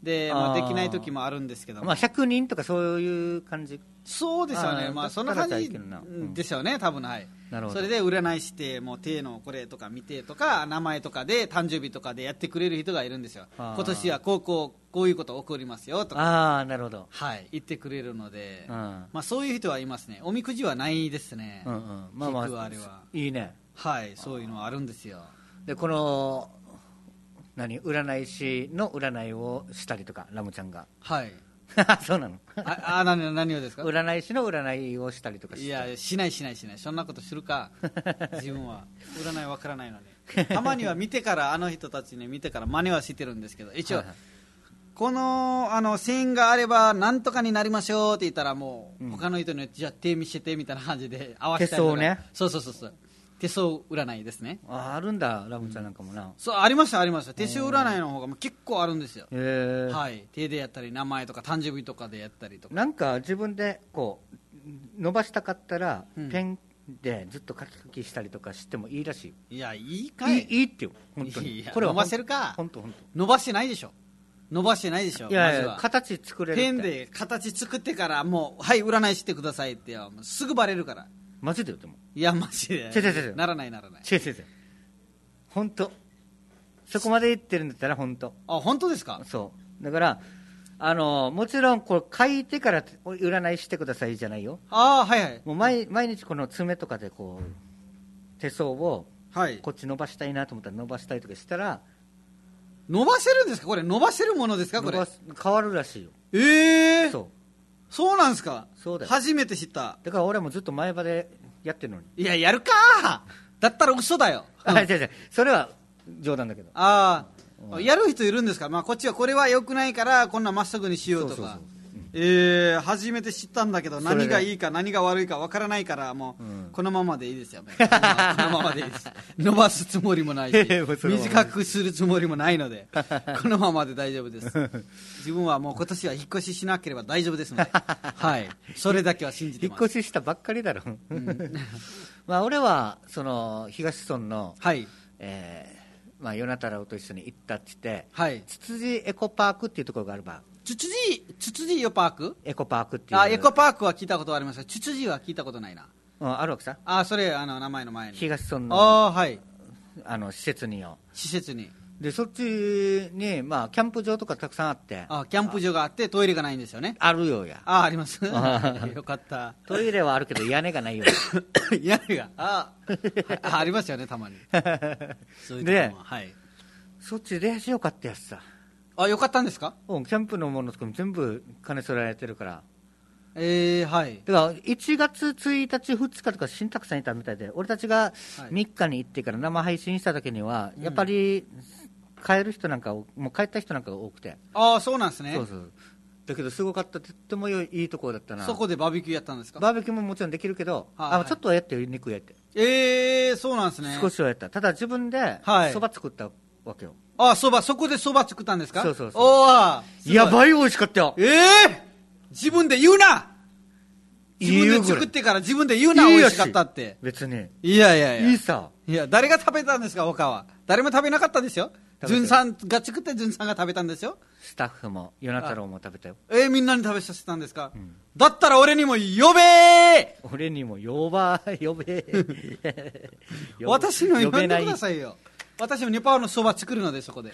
で、まあ、できない時もあるんですけども、 まあ、ひゃくにんとかそういう感じ。 そうですよね、 あまあ、そんな感じだったらいけるなうんですよね、多分はい。 なるほど。 それで占いしてもう手のこれとか見てとか名前とかで誕生日とかでやってくれる人がいるんですよ。 あー今年はこうこうこういうこと起こりますよとか、 ああなるほど。 はい言ってくれるので、 うんまあ、そういう人はいますね。おみくじはないですね、 うんうんまあま聞くああれは。 いいね。 はいそういうのはあるんですよ。 でこの何占い師の占いをしたりとかラムちゃんがはいそうなのああ何何をですか。 占い師の占いをしたりとかして。 いやしないしないしない、そんなことするか自分は占いわからないのにたまには見てからあの人たちに見てから真似はしてるんですけど、一応、 はいはいこのあの線があればなんとかになりましょうって言ったらもう、 うん他の人にじゃあ手見せてみたいな感じで合わせたりとか。 手相ね。 そうそうそうそう手相占いですね。 ああるんだラムちゃんなんかもな。 そうありましたありました。手相占いの方がもう結構あるんですよ。 へえ。 はい手でやったり名前とか誕生日とかでやったりとか。 なんか自分でこう伸ばしたかったら、 うんペンでずっと書き書きしたりとかしてもいいらしい。 いやいいかい。 いいいいってよ本当いに。 やこれは伸ばせるか。 本当本伸ばしてないでしょ。伸ばしてないでしょ。 当。いやいやまずは形作れるって。 ペンで形作ってからもうはい占いしてくださいってよもうすぐバレるから。 マジでよでも。 いやマジで違う違う違うならないならない。 違う違う違う。本当。そこまで言ってるんだったら本当。 あ本当ですか。 そうだからあのもちろんこれ書いてから占いしてくださいじゃないよ。 ああはいはいもう毎毎日この爪とかでこう手相をはい。 こっち伸ばしたいなと思ったら伸ばしたりとかしたら伸ばせるんですかこれ。伸ばせるものですかこれ伸ば。す変わるらしいよ。 ええー、そうそうなんですか。 そうだよ。 初めて知った。 だから俺もずっと前場でやってるのに。 いややるかだったら嘘だよ。 あ違う違うそれは冗談だけど。 ああ、やる人いるんですか。まあこっちはこれは良くないからこんなまっすぐにしようとか。 そうそうそうえー、初めて知ったんだけどそれで何がいいか何が悪いか分からないからもう、 うんこのままでいいですよね。このままでいいです。伸ばすつもりもないしもうそのまま短くするつもりもないのでこのままで大丈夫です。自分はもう今年は引っ越ししなければ大丈夫ですのではいそれだけは信じて引っます。 越ししたばっかりだろ、まあ俺はその東村の、 はいえーまあ、与那太郎と一緒に行ったって言って、 はいつつじエコパークっていうところがあるば。 ツツジツツジヨパーク。 エコパークっていうあエコパークは聞いたことありますがツツジは聞いたことないな。 うん、あるわけさ。 あそれあの名前の前に東村のああはいあの施設によ。 施設に。 でそっちに、まあ、キャンプ場とかたくさんあってあキャンプ場があってトイレがないんですよね。 あるよや。 あありますあよかったトイレはあるけど屋根がないよ屋根がああありますよねたまにそういうとこでもはいそっちでしよかったやつさ。 あよかったんですか。 うんキャンプのものとかも全部金そられてるから。 えー、はいだからいちがつついたちふつかとか新たくさんいたみたいで、俺たちがはいみっかに行ってから生配信した時にはやっぱり帰る人なんかもう帰った人なんかが多くて、 ああそうなんですね。 そうそうだけどすごかった。とっても良いいいところだったな。 そこでバーベキューやったんですか。 バーベキューももちろんできるけど、 はいはいあちょっとはやってよ肉焼いて、 えー、そうなんですね。 少しはやった。ただ自分ではいそば作ったわけよ。 あそばそこでそば作ったんですか。 そうそうそうおーすごいやばい美味しかったよ。 ええー、自分で言うな。自分で作ってから自分で言うな。 いいやし美味しかったって。 別にいやいやいやいいさ。 いや誰が食べたんですか他は。誰も食べなかったですよ。 食べてるずんさんが作ってずんさんが食べたんですよ。 スタッフも与那太郎も食べたよ。 えー、みんなに食べさせたんですか。 んだったら俺にも呼べー。 俺にも呼ば呼べ呼べ私の呼んで呼べないくださいよ。私もネパールのそば作るのでそこで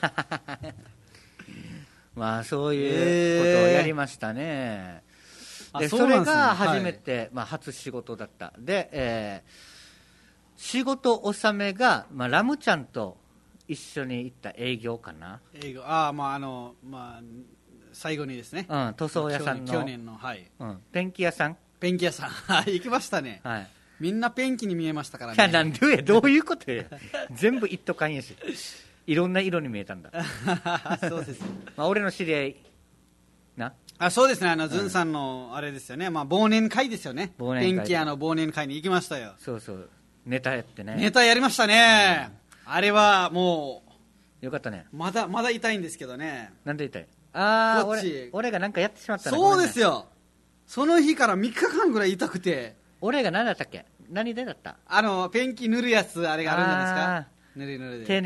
まあそういうことをやりましたね、 あでそうなんですねそれが初めて、まあ、初仕事だったで、えー仕事納めが、まあ、ラムちゃんと一緒に行った営業かな、 英語ああまああのまあ最後にですね、 うん、塗装屋さんの去年のはいうん、ペンキ屋さん、 ペンキ屋さんはい行きましたね、 はい、 みんなペンキに見えましたからいやね。 なんでやどういうことや全部一斗缶やしいろんな色に見えたんだそうですまあ俺の知り合いなあそうですねあの、ズンさんのあれですよね、まあ、忘年会ですよね。 忘年会ペンキ屋の忘年会に行きましたよ。 そうそうネタやってねネタやりましたね、あれはもよかったね。 うまだまだ痛いんですけどね。 なんで痛い？ああこっち俺俺がなんかやってしまったな。 そうですよ。 よ。その日からみっかかんぐらい痛くて、 俺が何だったっけ？何でだった？ あのペンキ塗るやつあれがあるんじゃないですか。塗り塗りで手に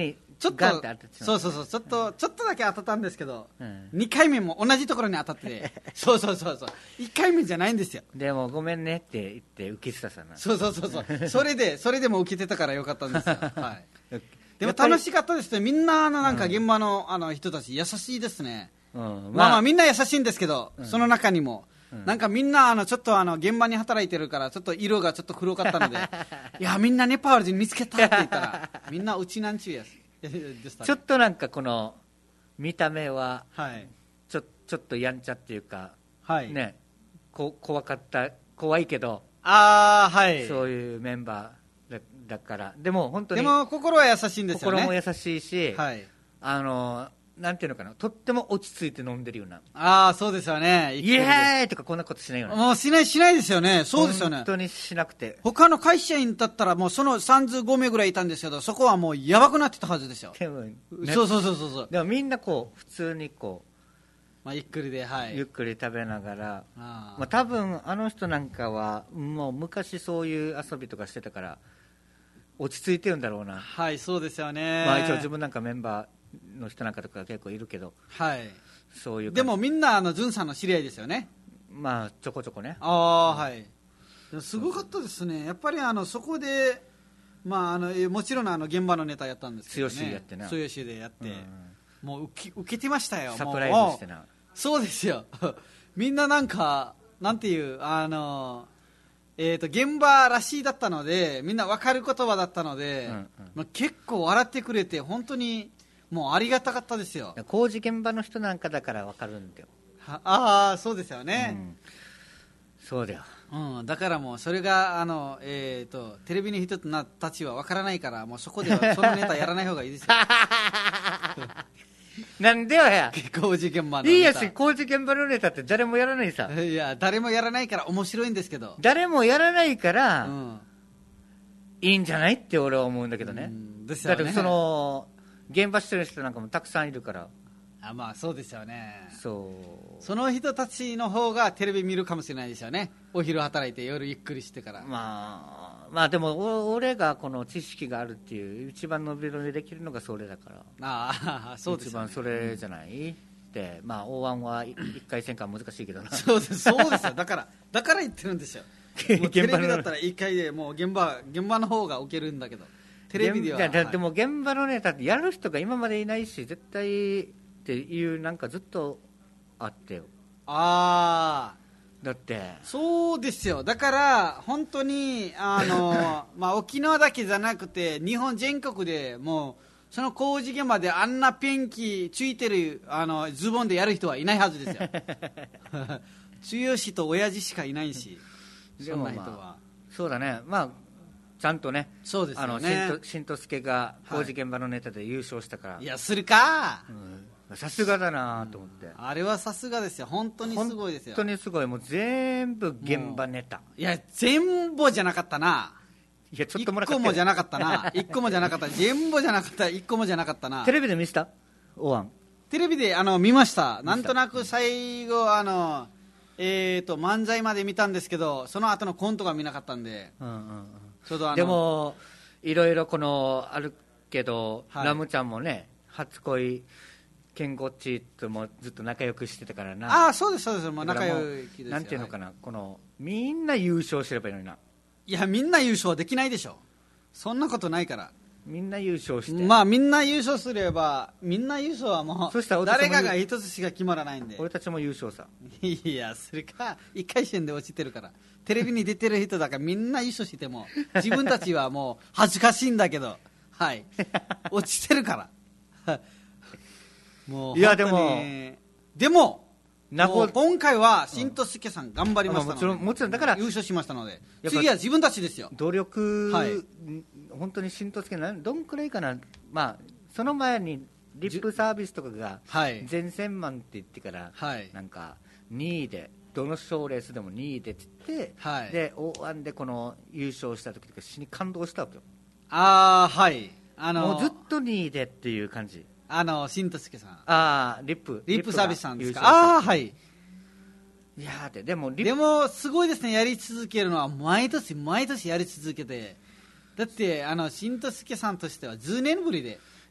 ちょっとガンって当たってしまそうそうそうちょっとちょっとだけ当たったんですけど、 うん、 にかいめも同じところに当たってそうそうそうそういっかいめじゃないんですよ。 でもごめんねって言って受けてたさな。 そうそうそうそうそれでそれでも受けてたからよかったんですよ、はい、でも楽しかったですね。みんなあのなんか現場のあの人たち優しいですね、うん、まあ、まあまあみんな優しいんですけど、うん、その中にもなんかみんなあのちょっとあの現場に働いてるからちょっと色がちょっと黒かったのでいやみんなネパール人見つけたって言ったらみんなうちなんちゅうやつでした、ね、 ちょっとなんかこの見た目はちょ、 はい、 ちょっとやんちゃっていうか、 はいね、こ怖かった怖いけどあ、はい、 そういうメンバー だ, だからでも本当にでも心は優しいんですよね。 心も優しいし、 はい、 あのなんていうのかな、とっても落ち着いて飲んでるような。 ああそうですよね。 イエーイとかこんなことしないよね。 もうしないしないですよね。そうですよね。 本当にしなくて、 他の会社員だったらもうそのさんじゅうごめいぐらいいたんですけど、そこはもうやばくなってたはずですよ。 でも、ね、 そうそうそうそうそう。 でもみんなこう普通にこう、 まあ、ゆっくりで、はい、 ゆっくり食べながら、 あ、 まあ、多分あの人なんかはもう昔そういう遊びとかしてたから落ち着いてるんだろうな。 はい、そうですよね。 まあ、一応自分なんかメンバーの人なんかとか結構いるけど、 はい、 そういうでもみんなあのズンさんの知り合いですよね。 まあちょこちょこね。 ああ、うん、はい。すごかったですね。やっぱりあのそこで、まあ、あのもちろんあの現場のネタやったんですけどね。 強しやってな。 強しでやって、うん、もう受け、受けてましたよ。 サプライズしてな。 そうですよ。みんななんかなんていうあの。えー、と現場らしいだったのでみんな分かる言葉だったので、うんうん、まあ、結構笑ってくれて本当にもうありがたかったですよ。 工事現場の人なんかだから分かるんだよ。 ああそうですよね、うん、 そうだよ、 うん、だからもうそれがあの、えー、とテレビの人たちは分からないからもうそこではそのネタやらない方がいいですよなんでよや工事現場のネタいいやし、工事現場のネタって誰もやらないさ。 いや誰もやらないから面白いんですけど、 誰もやらないから、うん、いいんじゃないって俺は思うんだけどね。 うんですよね。 だってその現場してる人なんかもたくさんいるから。 あ、まあそうですよね。 そうその人たちの方がテレビ見るかもしれないですよね。お昼働いて夜ゆっくりしてから。 まあまあでも俺がこの知識があるっていう一番伸び伸びできるのがそれだから。 ああそうですよね。 一番それじゃない、うん、でまあ大湾はいっかい戦艦難しいけどなそうですそうですよ。だからだから言ってるんですよもうテレビだったらいっかいでもう現場現場の方が受けるんだけどテレビではだだでも現場のネタってやる人が今までいないし絶対っていうなんかずっとあってよ。 ああだってそうですよ。だから本当にあの、まあ、沖縄だけじゃなくて日本全国でもうその工事現場であんなペンキついてるあのズボンでやる人はいないはずですよ剛と親父しかいないしそんな人は、まあ、 そうだね。まあちゃんとね、 そうですよね。 あの新とすけが工事現場のネタで優勝したから、 はい、いやするか、 さすがだなと思って、 うん、あれはさすがですよ。本当にすごいですよ。 本当にすごい。もう全部現場ネタ。 いや全部じゃなかったな。 いやちょっともらいっこもじゃなかったな。いっこもじゃなかった。全部じゃなかった。いっこもじゃなかったな。 テレビで見せた？おわん。 テレビであの見ました。なんとなく最後あのえーと漫才まで見たんですけど、その後のコントが見なかったんで。うんうんうん、ちょうどあのでもいろいろこのあるけど、はい、ラムちゃんもね初恋ケンゴッチともずっと仲良くしてたからな。 ああそうですそうです。もう仲良いですよ。 なんていうのかな、はい、このみんな優勝すればいいのにな。 いやみんな優勝できないでしょ。そんなことないから。みんな優勝して、 まあみんな優勝すればみんな優勝はもうそしたら誰かが一つしか決まらないんで。 俺たちも優勝さ。 いやそれかいっかい戦で落ちてるから。テレビに出てる人だからみんな優勝しても自分たちはもう恥ずかしいんだけどはい落ちてるからもういやでもでももう今回は新とすけさん頑張りましたので、うん、もちろんもちろんだから優勝しましたので次は自分たちですよ。 努力、はい、本当に新とすけどどんくらいかな。まあその前にリップサービスとかが全戦満って言ってから、はい、なんかにいでどの賞レースでもにいでって言って、はい、でオーワンでこの優勝した時とか死に感動したわけよ。 ああはいあのもうずっとにいでっていう感じ。 あの新とすけさんああリップリップサービスさんですか。ああはいいやででもでもすごいですね。やり続けるのは毎年毎年やり続けてだってあの新とすけさんとしてはじゅうねんぶりで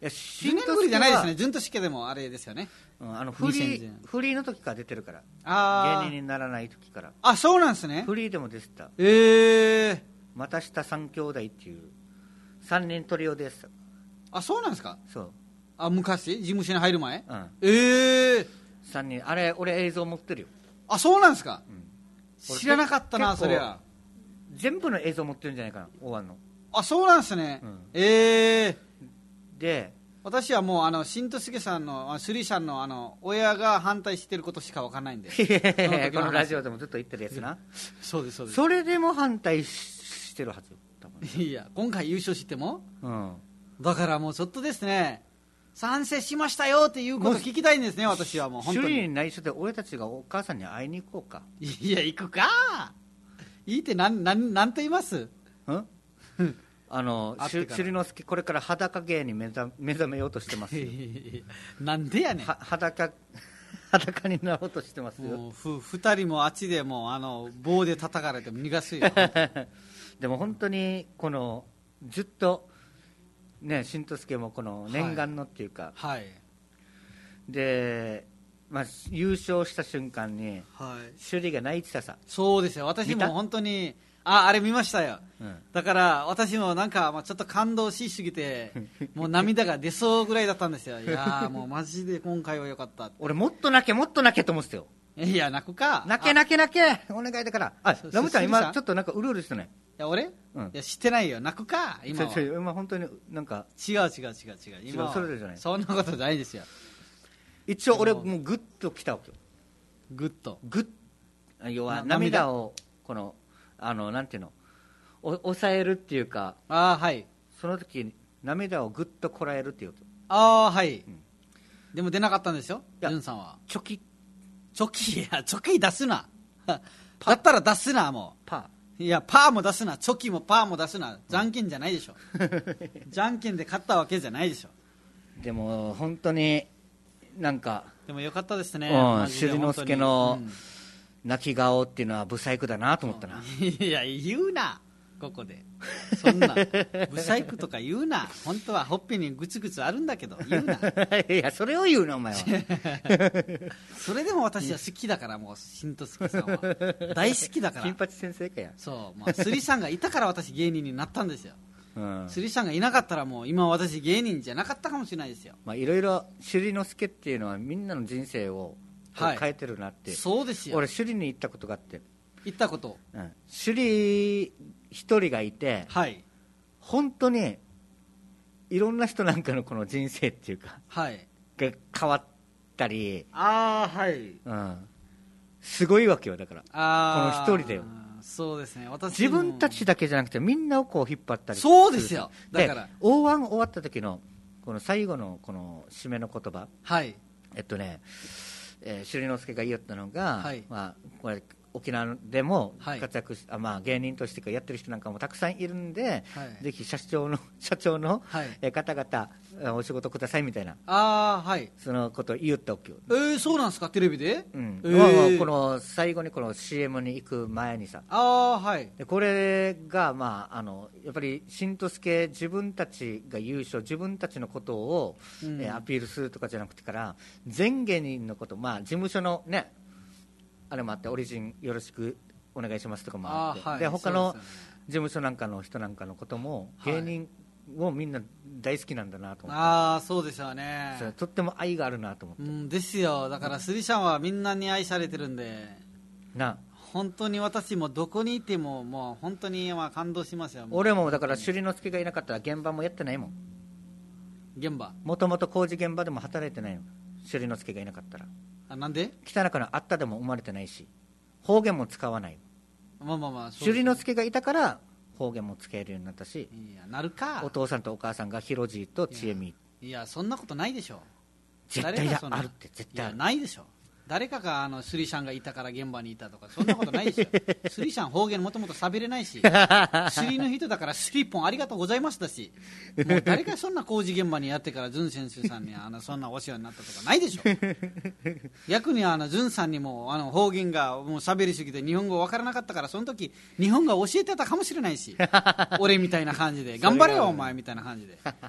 やじゅうねんぶりじゃないですね。ずんとしけでもあれですよね。 うん、あのフリにせんーフリーの時から出てるから。 あ芸人にならない時から。 あ、そうなんですね。 フリーでも出てた。 えー、 また下三兄弟っていうさんにんトリオでした。 あ、そうなんですか。 そう。 あ、昔事務所に入る前。 うん。 えー、 さんにん、あれ俺映像持ってるよ。 あ、そうなんですか。 うん、 知らなかったな、そりゃ。 全部の映像持ってるんじゃないかな、終わんの。 あ、そうなんですね。 うん、 えー、 で私はもうあの新之助さんのスリさんのあの親が反対してることしかわかんないんでこのラジオでもずっと言ってるやつな。 そうですそうです。 それでも反対 し, してるはず多分。 いや今回優勝しても、 うん、 だからもうちょっとですね、賛成しましたよっていうこと聞きたいんですね。私はもう本当に首里に内緒で俺たちがお母さんに会いに行こうか。 いや行くかいいって何何何と言います？んあの首里之助これから裸芸に目覚目覚めようとしてますよ。 なんでやねん。 は裸裸になろうとしてますよ。 もうふ二人もあっちでもうあの棒で叩かれても逃がすよでも本当にこのずっとね、新之助もこの念願のっていうか、 はい、はい、 で、まあ、優勝した瞬間に、はい、首里が泣いてたさ。 そうですよ。私も本当にああれ見ましたよ、うん、だから私もなんか、まあ、ちょっと感動しすぎてもう涙が出そうぐらいだったんですよ。いやもうマジで今回は良かったって。 俺もっと泣けもっと泣けと思ってたよ。 いや泣くか、 泣け泣け泣けお願いだから。あ、ラムちゃん今ちょっとなんかうるうるしてない？ いや俺、うん、いや知ってないよ。泣くか今は。 ちょちょ今本当になんか違う違う違う違う今はそれじゃない。 そんなことじゃないですよ。 一応俺もうグッときたわけよ。 グッとグッ要は涙をこのあのなんていうのお抑えるっていうか、 あ、はい、 その時に涙をグッとこらえるっていうこと。 ああはい、うん、でも出なかったんですよ。ジュンさんはチョキチョキ、いやチョキ出すなだったら出すな。もうパー、いやパーも出すな、チョキもパーも出すな。じゃんけんじゃないでしょじゃんけんで勝ったわけじゃないでしょ。 でも本当になんかでもよかったですね。 首里之助の泣き顔っていうのはブサイクだなと思ったな。 いや言うなここでそんなブサイクとか言うな。本当はほっぺにグツグツあるんだけど言うな。 いやそれを言うなお前はそれでも私は好きだから、もう新之助さんは大好きだから。 金八先生かや。 そう、まあ、スリさんがいたから私芸人になったんですよ、 うん、 スリさんがいなかったらもう今私芸人じゃなかったかもしれないですよ。 まあいろいろ首里之助っていうのはみんなの人生を変えてるなって、はい、 そうですよ。 俺首里に行ったことがあって。 行ったこと、 うん、首里一人がいて、 はい、 本当にいろんな人なんかのこの人生っていうか、 はい、 が変わったり、 ああはい、 うん、すごいわけよ。だからあこの一人だよ。 そうですね。私自分たちだけじゃなくてみんなをこう引っ張ったり。 そうですよ。だからオーワン 終わった時のこの最後のこの締めの言葉、 はい、 えっとね、えー、首里之助が言ったのが、はい、まあこれ沖縄でも活躍し、はい、あまあ、芸人としてやってる人なんかもたくさんいるんで、はい、ぜひ社長の社長の、はい、え方々お仕事くださいみたいな、 あ、はい、 そのことを言ったわけよ。 えー、そうなんですか、テレビで、 うんえー、この最後にこの シーエム に行く前にさ、 あ、はい、 でこれが、まあ、あのやっぱり新之助自分たちが優勝、自分たちのことを、うんえー、アピールするとかじゃなくてから全芸人のこと、まあ、事務所のねあれもあって、オリジンよろしくお願いしますとかもあって、あ、はい、で他の事務所なんかの人なんかのことも、芸人をみんな大好きなんだなと思って、 ああそうですよね。 それとっても愛があるなと思って、 うん、ですよ。だからスリさんはみんなに愛されてるんでな、 本当に私もどこにいてももう本当にまあ感動しますよ。 俺もだから首里之助がいなかったら現場もやってないもん。 現場もともと工事現場でも働いてないの、首里之助がいなかったら。 あ、なんで？ 北中のあったでも生まれてないし、方言も使わない。 まあまあまあ、 首里之助がいたから方言も使えるようになったし、 いやなるか。 お父さんとお母さんがひろじいとちえみ。 いや、いやそんなことないでしょ。 絶対だあるって。絶対いやないでしょ。誰かがあのスリシャンがいたから現場にいたとかそんなことないでしょスリシャン方言もともと喋れないしスリの人だからスリポンありがとうございましたし、もう誰かそんな工事現場にやってからズン先生さんにあのそんなお世話になったとかないでしょ逆にあのズンさんにもあの方言がもう喋りすぎて日本語分からなかったから、その時日本語教えてたかもしれないし俺みたいな感じで頑張れよお前みたいな感じで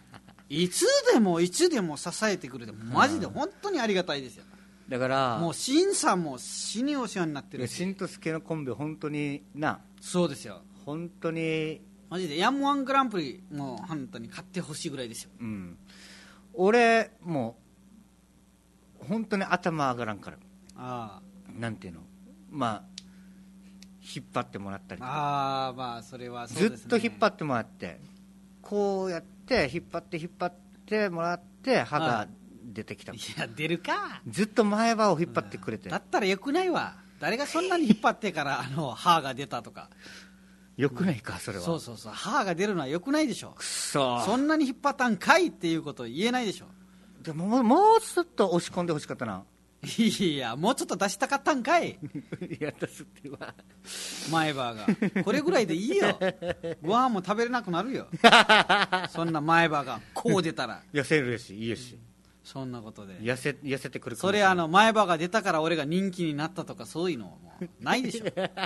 いつでもいつでも支えてくれてマジで本当にありがたいですよ。 だからもう新さんも死にお世話になってるし、 新と助のコンビ本当にな、 そうですよ、 本当にマジでヤンワングランプリもう本当に勝ってほしいぐらいですよ。 うん、俺もう本当に頭上がらんから、 あなんていうの、まあ引っ張ってもらったりとか、 ああまあそれはそうですね、 ずっと引っ張ってもらって、こうやって引っ張って引っ張ってもらって歯が出てきた、 いや出るか、 ずっと前歯を引っ張ってくれて、 だったらよくないわ、誰がそんなに引っ張ってからあの歯が出たとか、 よくないかそれは。 そうそうそう、歯が出るのはよくないでしょ、 くそそんなに引っ張ったんかいっていうこと言えないでしょ。 でももうもうちょっと押し込んでほしかったな。 いやもうちょっと出したかったんかいいや出すっては前歯がこれぐらいでいいよ、ご飯も食べれなくなるよそんな前歯がこう出たら痩せるしいいし、 そんなことで痩せ痩せてくるかそもしれない。 れあの前歯が出たから俺が人気になったとかそういうのもうないでしょ、はい、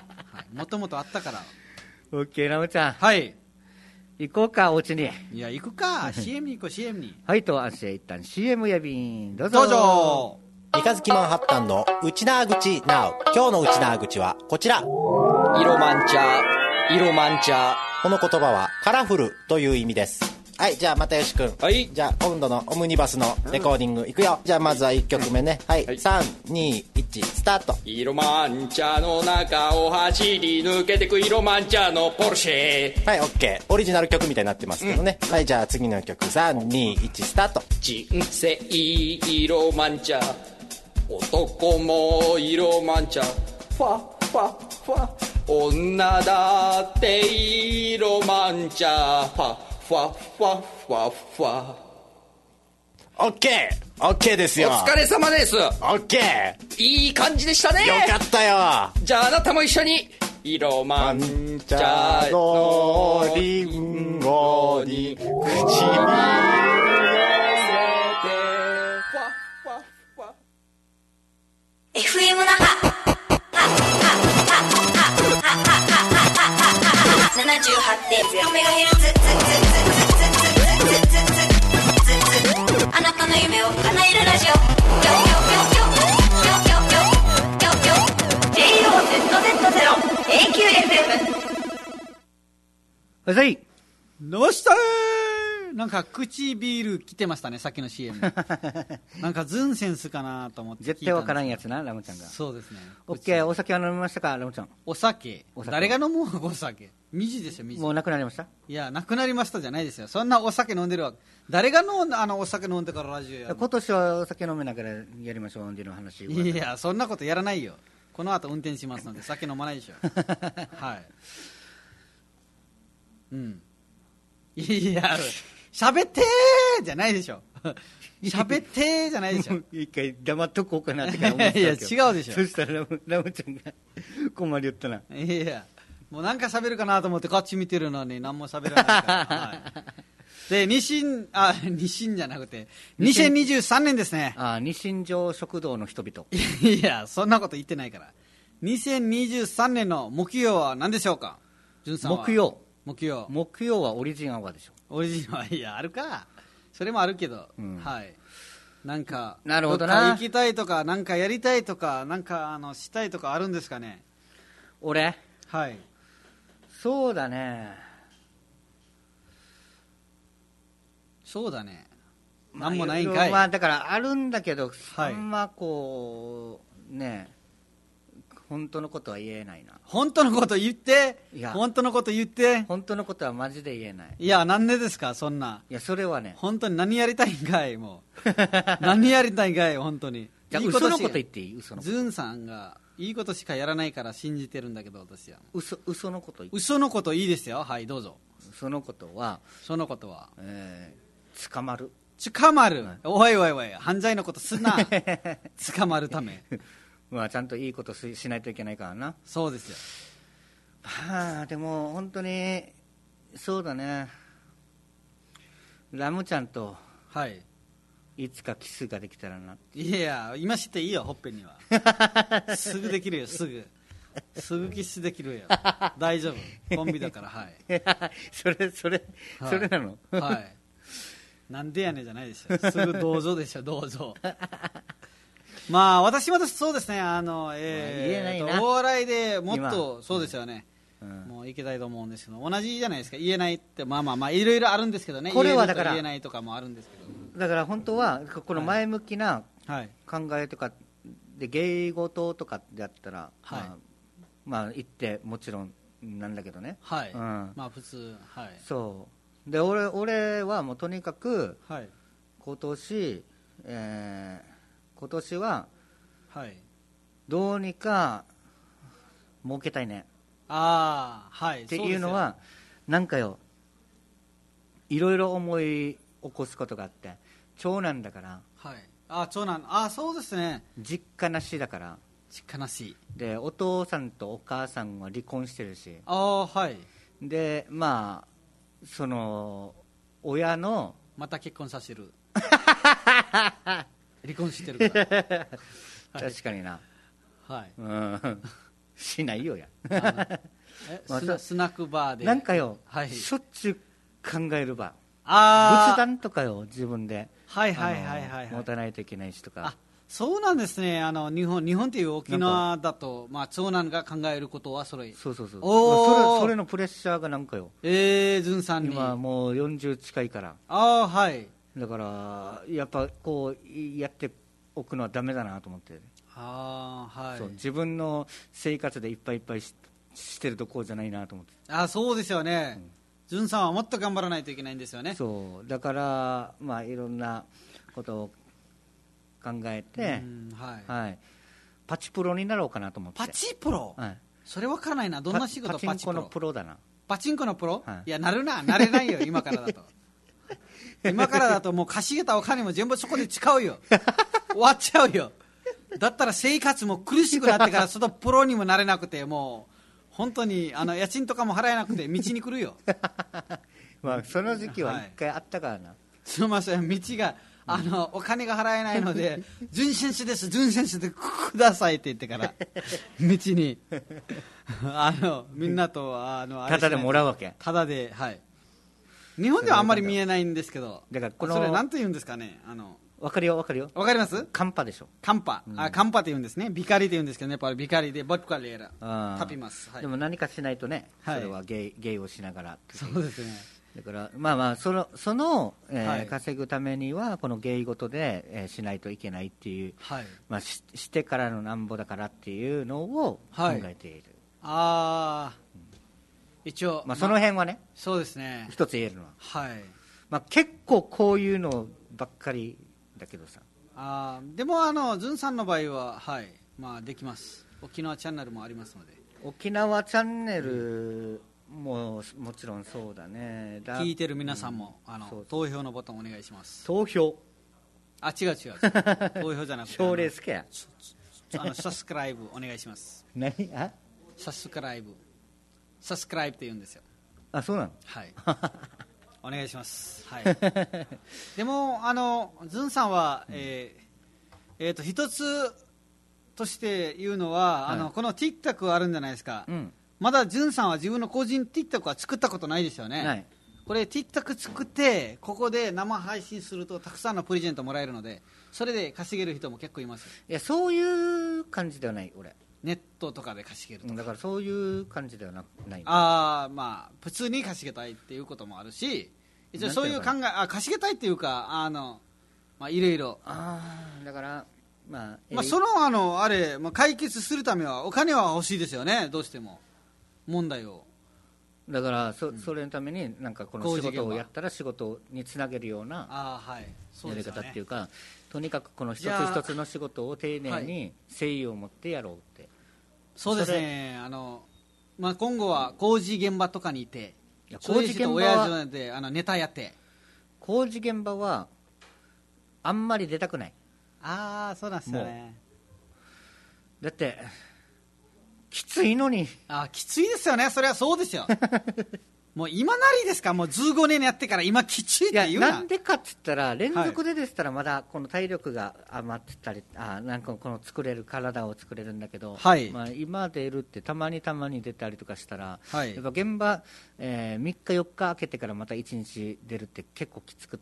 もともとあったから。 オッケー、ラムちゃんはい行こうか、お家に。 いや行くかシーエム に行こう シーエム にはいと安心一旦 シーエム やびんどうぞどうぞ。 三日月マンハッタンのウチナー口ナウ。今日のウチナー口はこちら。 色マンチャー色マンチャー。 この言葉はカラフルという意味です。はい、じゃあ又吉くん。 はい。 じゃあ今度のオムニバスのレコーディングいくよ。じゃあまずはいっきょくめね。はい、はい、さんにいちスタート。 色マンチャーの中を走り抜けてく色マンチャーのポルシェ。 はい、オッケー。オリジナル曲みたいになってますけどね、うん、はい、じゃあ次の曲さんにいちスタート。 人生色マンチャー、男も色マンチャー、ファファファ、女だって色マンチャー、ファファファファファ。 オッケーオッケーですよ。 お疲れ様です。 オッケー、いい感じでしたね。 よかったよ。 じゃああなたも一緒に色マンチャーのリンゴに唇寄せて、ファファファ。 エフエム 那覇 ななじゅうはちてんゼロメガヘルツ、あなたの夢を叶えるラジオ、よよよよよよよよよ ジェイオーゼットゼットゼロ エーキューエフエム。 はい、 どうしたー、なんか口ビール来てましたね、さっきの シーエム なんかズンセンスかなと思って聞いたんです。 絶対わからんやつな、ラムちゃんが。 そうですね。 オッケー、お酒は飲みましたか、ラムちゃん。 お酒、 お酒誰が飲むお酒、水ですよ、水。 もうなくなりました。 いや、なくなりましたじゃないですよ、そんなお酒飲んでるわけ、誰が飲んあのお酒飲んでからラジオやるの。 今年はお酒飲めながらやりましょうっていうの話。 いや、そんなことやらないよ、この後運転しますので酒飲まないでしょはい、うん、いや、喋ってーじゃないでしょ喋ってーじゃないでしょ一回黙っとこうかなって思ってたいや違うでしょ。 そしたらラム、ラムちゃんが困りよったな。 いやもうなんか喋るかなと思ってこっち見てるのに何も喋らないから、はい、でニシンあニシンじゃなくてにせんにじゅうさんねんですね。 あ、ニシン城食堂の人々。 いやそんなこと言ってないから。にせんにじゅうさんねんの木曜は何でしょうか、じゅんさんは。 木曜木曜木曜はオリジンアワーでしょ。 オリジンはいやあるか、それもあるけど、うん、はい、なんかなるほどな、 どっか行きたいとかなんかやりたいとかなんかあのしたいとかあるんですかね。 俺、 はい、 そうだねそうだねなんもないんかい。 まあだからあるんだけど、 はい、 あんまこうね本当のことは言えないな。 本当のこと言って、 いや本当のこと言って。 本当のことはマジで言えない。 いやなんでですかそんな。 いやそれはね、 本当に何やりたいんかい、もう何やりたいんかい本当に。 じゃあ嘘のこと言っていい。嘘のこと。 ズンさんがいいことしかやらないから信じてるんだけど私は。 嘘嘘のこと言って。 嘘のこといいですよ、はいどうぞ。 そのことはそのことは、 えー、捕まる。 捕まる、はい、おいおいおい犯罪のことすんな捕まるためまあちゃんといいことし、しないといけないからな。 そうですよ。 はあ、でも本当にそうだね、ラムちゃんとはいいつかキスができたらな。 いや今知っていいよ、ほっぺにはすぐできるよ、すぐすぐキスできるよ大丈夫、コンビだから。はいそれそれ、はい、それなのはいなんでやねんじゃないでしょ。すぐどうぞでしょ、どうぞ。まあ私はそうですね、あの、えー、 言えないなお笑いでもっとそうですよね、 うん、 もういけたいと思うんですけど、同じじゃないですか。言えないって、まあまあまあいろいろあるんですけどね。 これはだから言えないとかもあるんですけど、 だから本当はこの前向きなはい考えとかで芸事とかであったら、 はい、 まあ、まあ言ってもちろんなんだけどね、 はい、 うん、 まあ普通、はい、 そうで 俺, 俺はもうとにかく、 はい、 今年、えー、今年は、 はい、どうにか儲けたいね。 ああ、はい、 っていうのはなんかよ、いろいろ思い起こすことがあって、長男だから、 はい、あ長男、あそうですね、 実家なしだから、 実家なしでお父さんとお母さんは離婚してるし、 あはい、 でまあその親のまた結婚させる離婚してるから、 はい、確かにな、 はい、 うんしないよやえ、まあ、ス, スナックバーでなんかよ、 はい、 しょっちゅう考えるば、 あ仏壇とかよ自分で、 はいはいはいはい、はい、 持たないといけないしとか。 あそうなんですね。あの日本日本という沖縄だと、まあ、長男が考えることはそれ、 そうそうそう、 おまあ、それそれのプレッシャーがなんかよ、 えー、ずんさんに今もうよんじゅう近いから、 あはい、 だからやっぱこうやっておくのはダメだなと思って、 あ、はい、 そう自分の生活でいっぱいいっぱい し, してるとこうじゃないなと思って、 あそうですよね、ず、うん、んさんはもっと頑張らないといけないんですよね。 そうだからまあいろんなことを考えて、 はいはい、パチプロになろうかなと思って。 パチプロ、はい、それ分からないな、どんな仕事？ パチンコのプロだな。 パチンコのプロ、 はい、 いやなるな、なれないよ今からだと今からだともう稼げたお金も全部そこで使うよ終わっちゃうよ。だったら生活も苦しくなってからそのプロにもなれなくて、もう本当にあの家賃とかも払えなくて道に来るよまあその時期は一回あったからな、はい、 すみません、道があのお金が払えないので純選手です、純選手でくださいって言ってから道にあのみんなとあのタダでもらうわけ。 タダで、はい、日本ではあんまり見えないんですけど、 だからこのそれ何と言うんですかね、あの分かるよ分かるよ、 分かります？ カンパでしょ。 カンパ、 うん、 あカンパって言うんですね。ビカリって言うんですけどね、やっぱりビカリでボッカレーラタピます、はい、 でも何かしないとね、 はい、 それは芸芸をしながら、 そうですね。 だからまあまあそのその、えーはい、 稼ぐためにはこの芸事で、えー、しないといけないっていう、 はい、 まあ、し, してからのなんぼだからっていうのを考えている、はい、 ああ、うん、一応、 まあ、その辺はね、 まあ、そうですね、 一つ言えるのは、 はい、 まあ、結構こういうのばっかりだけどさ、 あでもあのズンさんの場合は、はい、まあ、できます。沖縄チャンネルもありますので。 沖縄チャンネルももちろんそうだね。だ聞いてる皆さんも、うん、あのそうそう投票のボタンお願いします。 投票、 あ違う違う投票じゃなくて奨励スケア、 あのサスクライブお願いします。 何？あサスクライブサスクライブって言うんですよ。 あ、そうなの？ はいお願いします、はい、でもあのズンさんは、えーえー、と一つとして言うのは、はい、あのこの TikTok あるんじゃないですか、うん、まだズンさんは自分の個人 TikTok は作ったことないですよね。はい、これ TikTok 作ってここで生配信するとたくさんのプレゼントもらえるので、それで稼げる人も結構います。 いやそういう感じではない。俺ネットとかで稼げるとか、 だからそういう感じではなない。 ああ、まあ普通に稼げたいっていうこともあるし、一応そういう考え、あ稼げたいっていうか、あのまあいろいろ、 ああだからまあ、 まあ、そのあのあれ、まあ、解決するためはお金は欲しいですよね、どうしても問題を。 だから そ, それのためになんかこの仕事をやったら仕事につなげるようなやり方っていうか、とにかくこの一つ一つの仕事を丁寧に誠意を持ってやろうって。 そうですね、あの、まあ、今後は工事現場とかにいて、工事現場親父であのネタやって、 工事現場はあんまり出たくない。 ああそうなんですよね。 だってきついのに。 あきついですよね、それはそうですよもう今なりですか、もうじゅうごねんやってから今きついって言うな。 いやなんでかって言ったら連続ででしたらまだこの体力が余ってたり、はい、あなんかこの作れる体を作れるんだけど、はい、まあ、今出るってたまにたまに出たりとかしたら、はい、やっぱ現場、えー、みっかよっか空けてからまたいちにち出るって結構きつく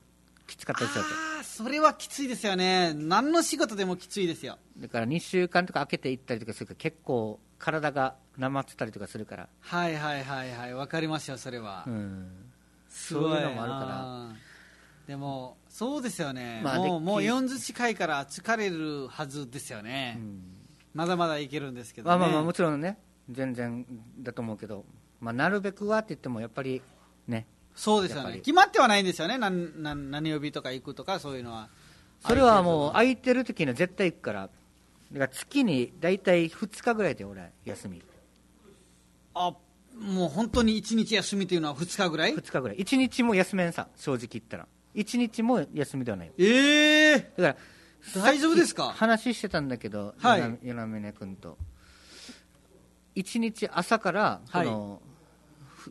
きつかったりするわけ。 ああ、それはきついですよね。何の仕事でもきついですよ。 だからにしゅうかんとか空けていったりとかするから結構体がなまってたりとかするから。 はいはいはいはい、わかりますよそれは。 うん、 すごい。 そういうのもあるから。 でもそうですよね、 まあ、 もうもうよんじゅう近いから疲れるはずですよね、うん、まだまだいけるんですけどね。 まあまあまあもちろんね全然だと思うけど、まあ、なるべくはって言ってもやっぱりね。 そうですよね、決まってはないんですよね、何, 何, 何曜日とか行くとかそういうのは。 それはもう空いてる時には絶対行くから。だから月に大体ふつかぐらいで俺休み。 あ、もう本当にいちにち休みというのはふつかぐらい？ ふつかぐらい。いちにちも休めんさ、正直言ったらいちにちも休みではないよ。 ええー、 だから大丈夫ですか？ 話してたんだけど、 はい、 与那嶺君といちにち朝からこの、はい、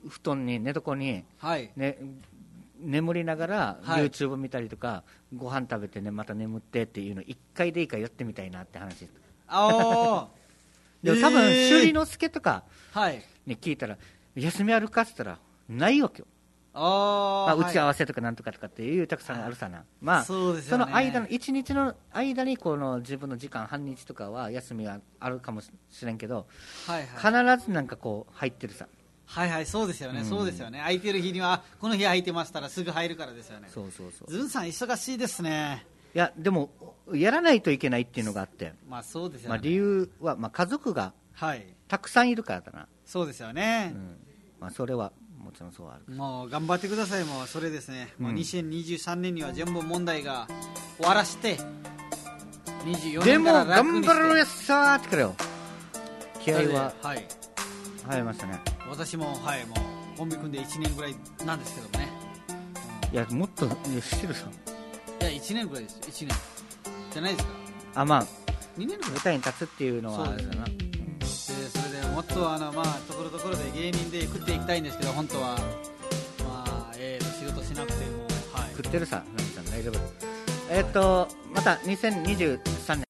布団に寝床に、 はいね、眠りながら YouTube 見たりとか、はい、ご飯食べて、ね、また眠ってっていうのいっかいでいいからやってみたいなって話です。 あでも多分、えー、朱里之助とかに聞いたら、 はい、 休みあるかって言ったらないわけよ。 あ、 まあ、打ち合わせとかなんとかとかっていうたくさんあるさな、はい、まあそ, その間のいちにちの間にこの自分の時間半日とかは休みはあるかもしれんけど、 はいはい、 必ずなんかこう入ってるさ。 はいはい、そうですよね、うん、そうですよね。空いてる日にはこの日空いてましたらすぐ入るからですよね。 そうそうそう。 ズンさん忙しいですね。 いやでもやらないといけないっていうのがあって、 まあそうですよね。 まあ、理由は、まあ、家族がたくさんいるからだな、はい、 そうですよね、 うんまあ、それはもちろんそうある。 もう頑張ってください。もうそれですね、うん、もうにせんにじゅうさんねんには全部問題が終わらしてにじゅうよねんから楽にして。 でも頑張るやつさーってくれよ。気合ははい入りましたね。 私もはいもうコンビ組んでいちねんぐらいなんですけどもね、 うん、いやもっといやしてるさ。 いやいちねんぐらいですよ。いちねんじゃないですか。 あ、まあにねんぐらい舞台に立つっていうのはあれだな。 それでもっとあの、まあ、ところどころで芸人で食っていきたいんですけど、本当は、まあえー、仕事しなくても、はい、 食ってるさ、ナミさん大丈夫。えー、っとまたにせんにじゅうさんねん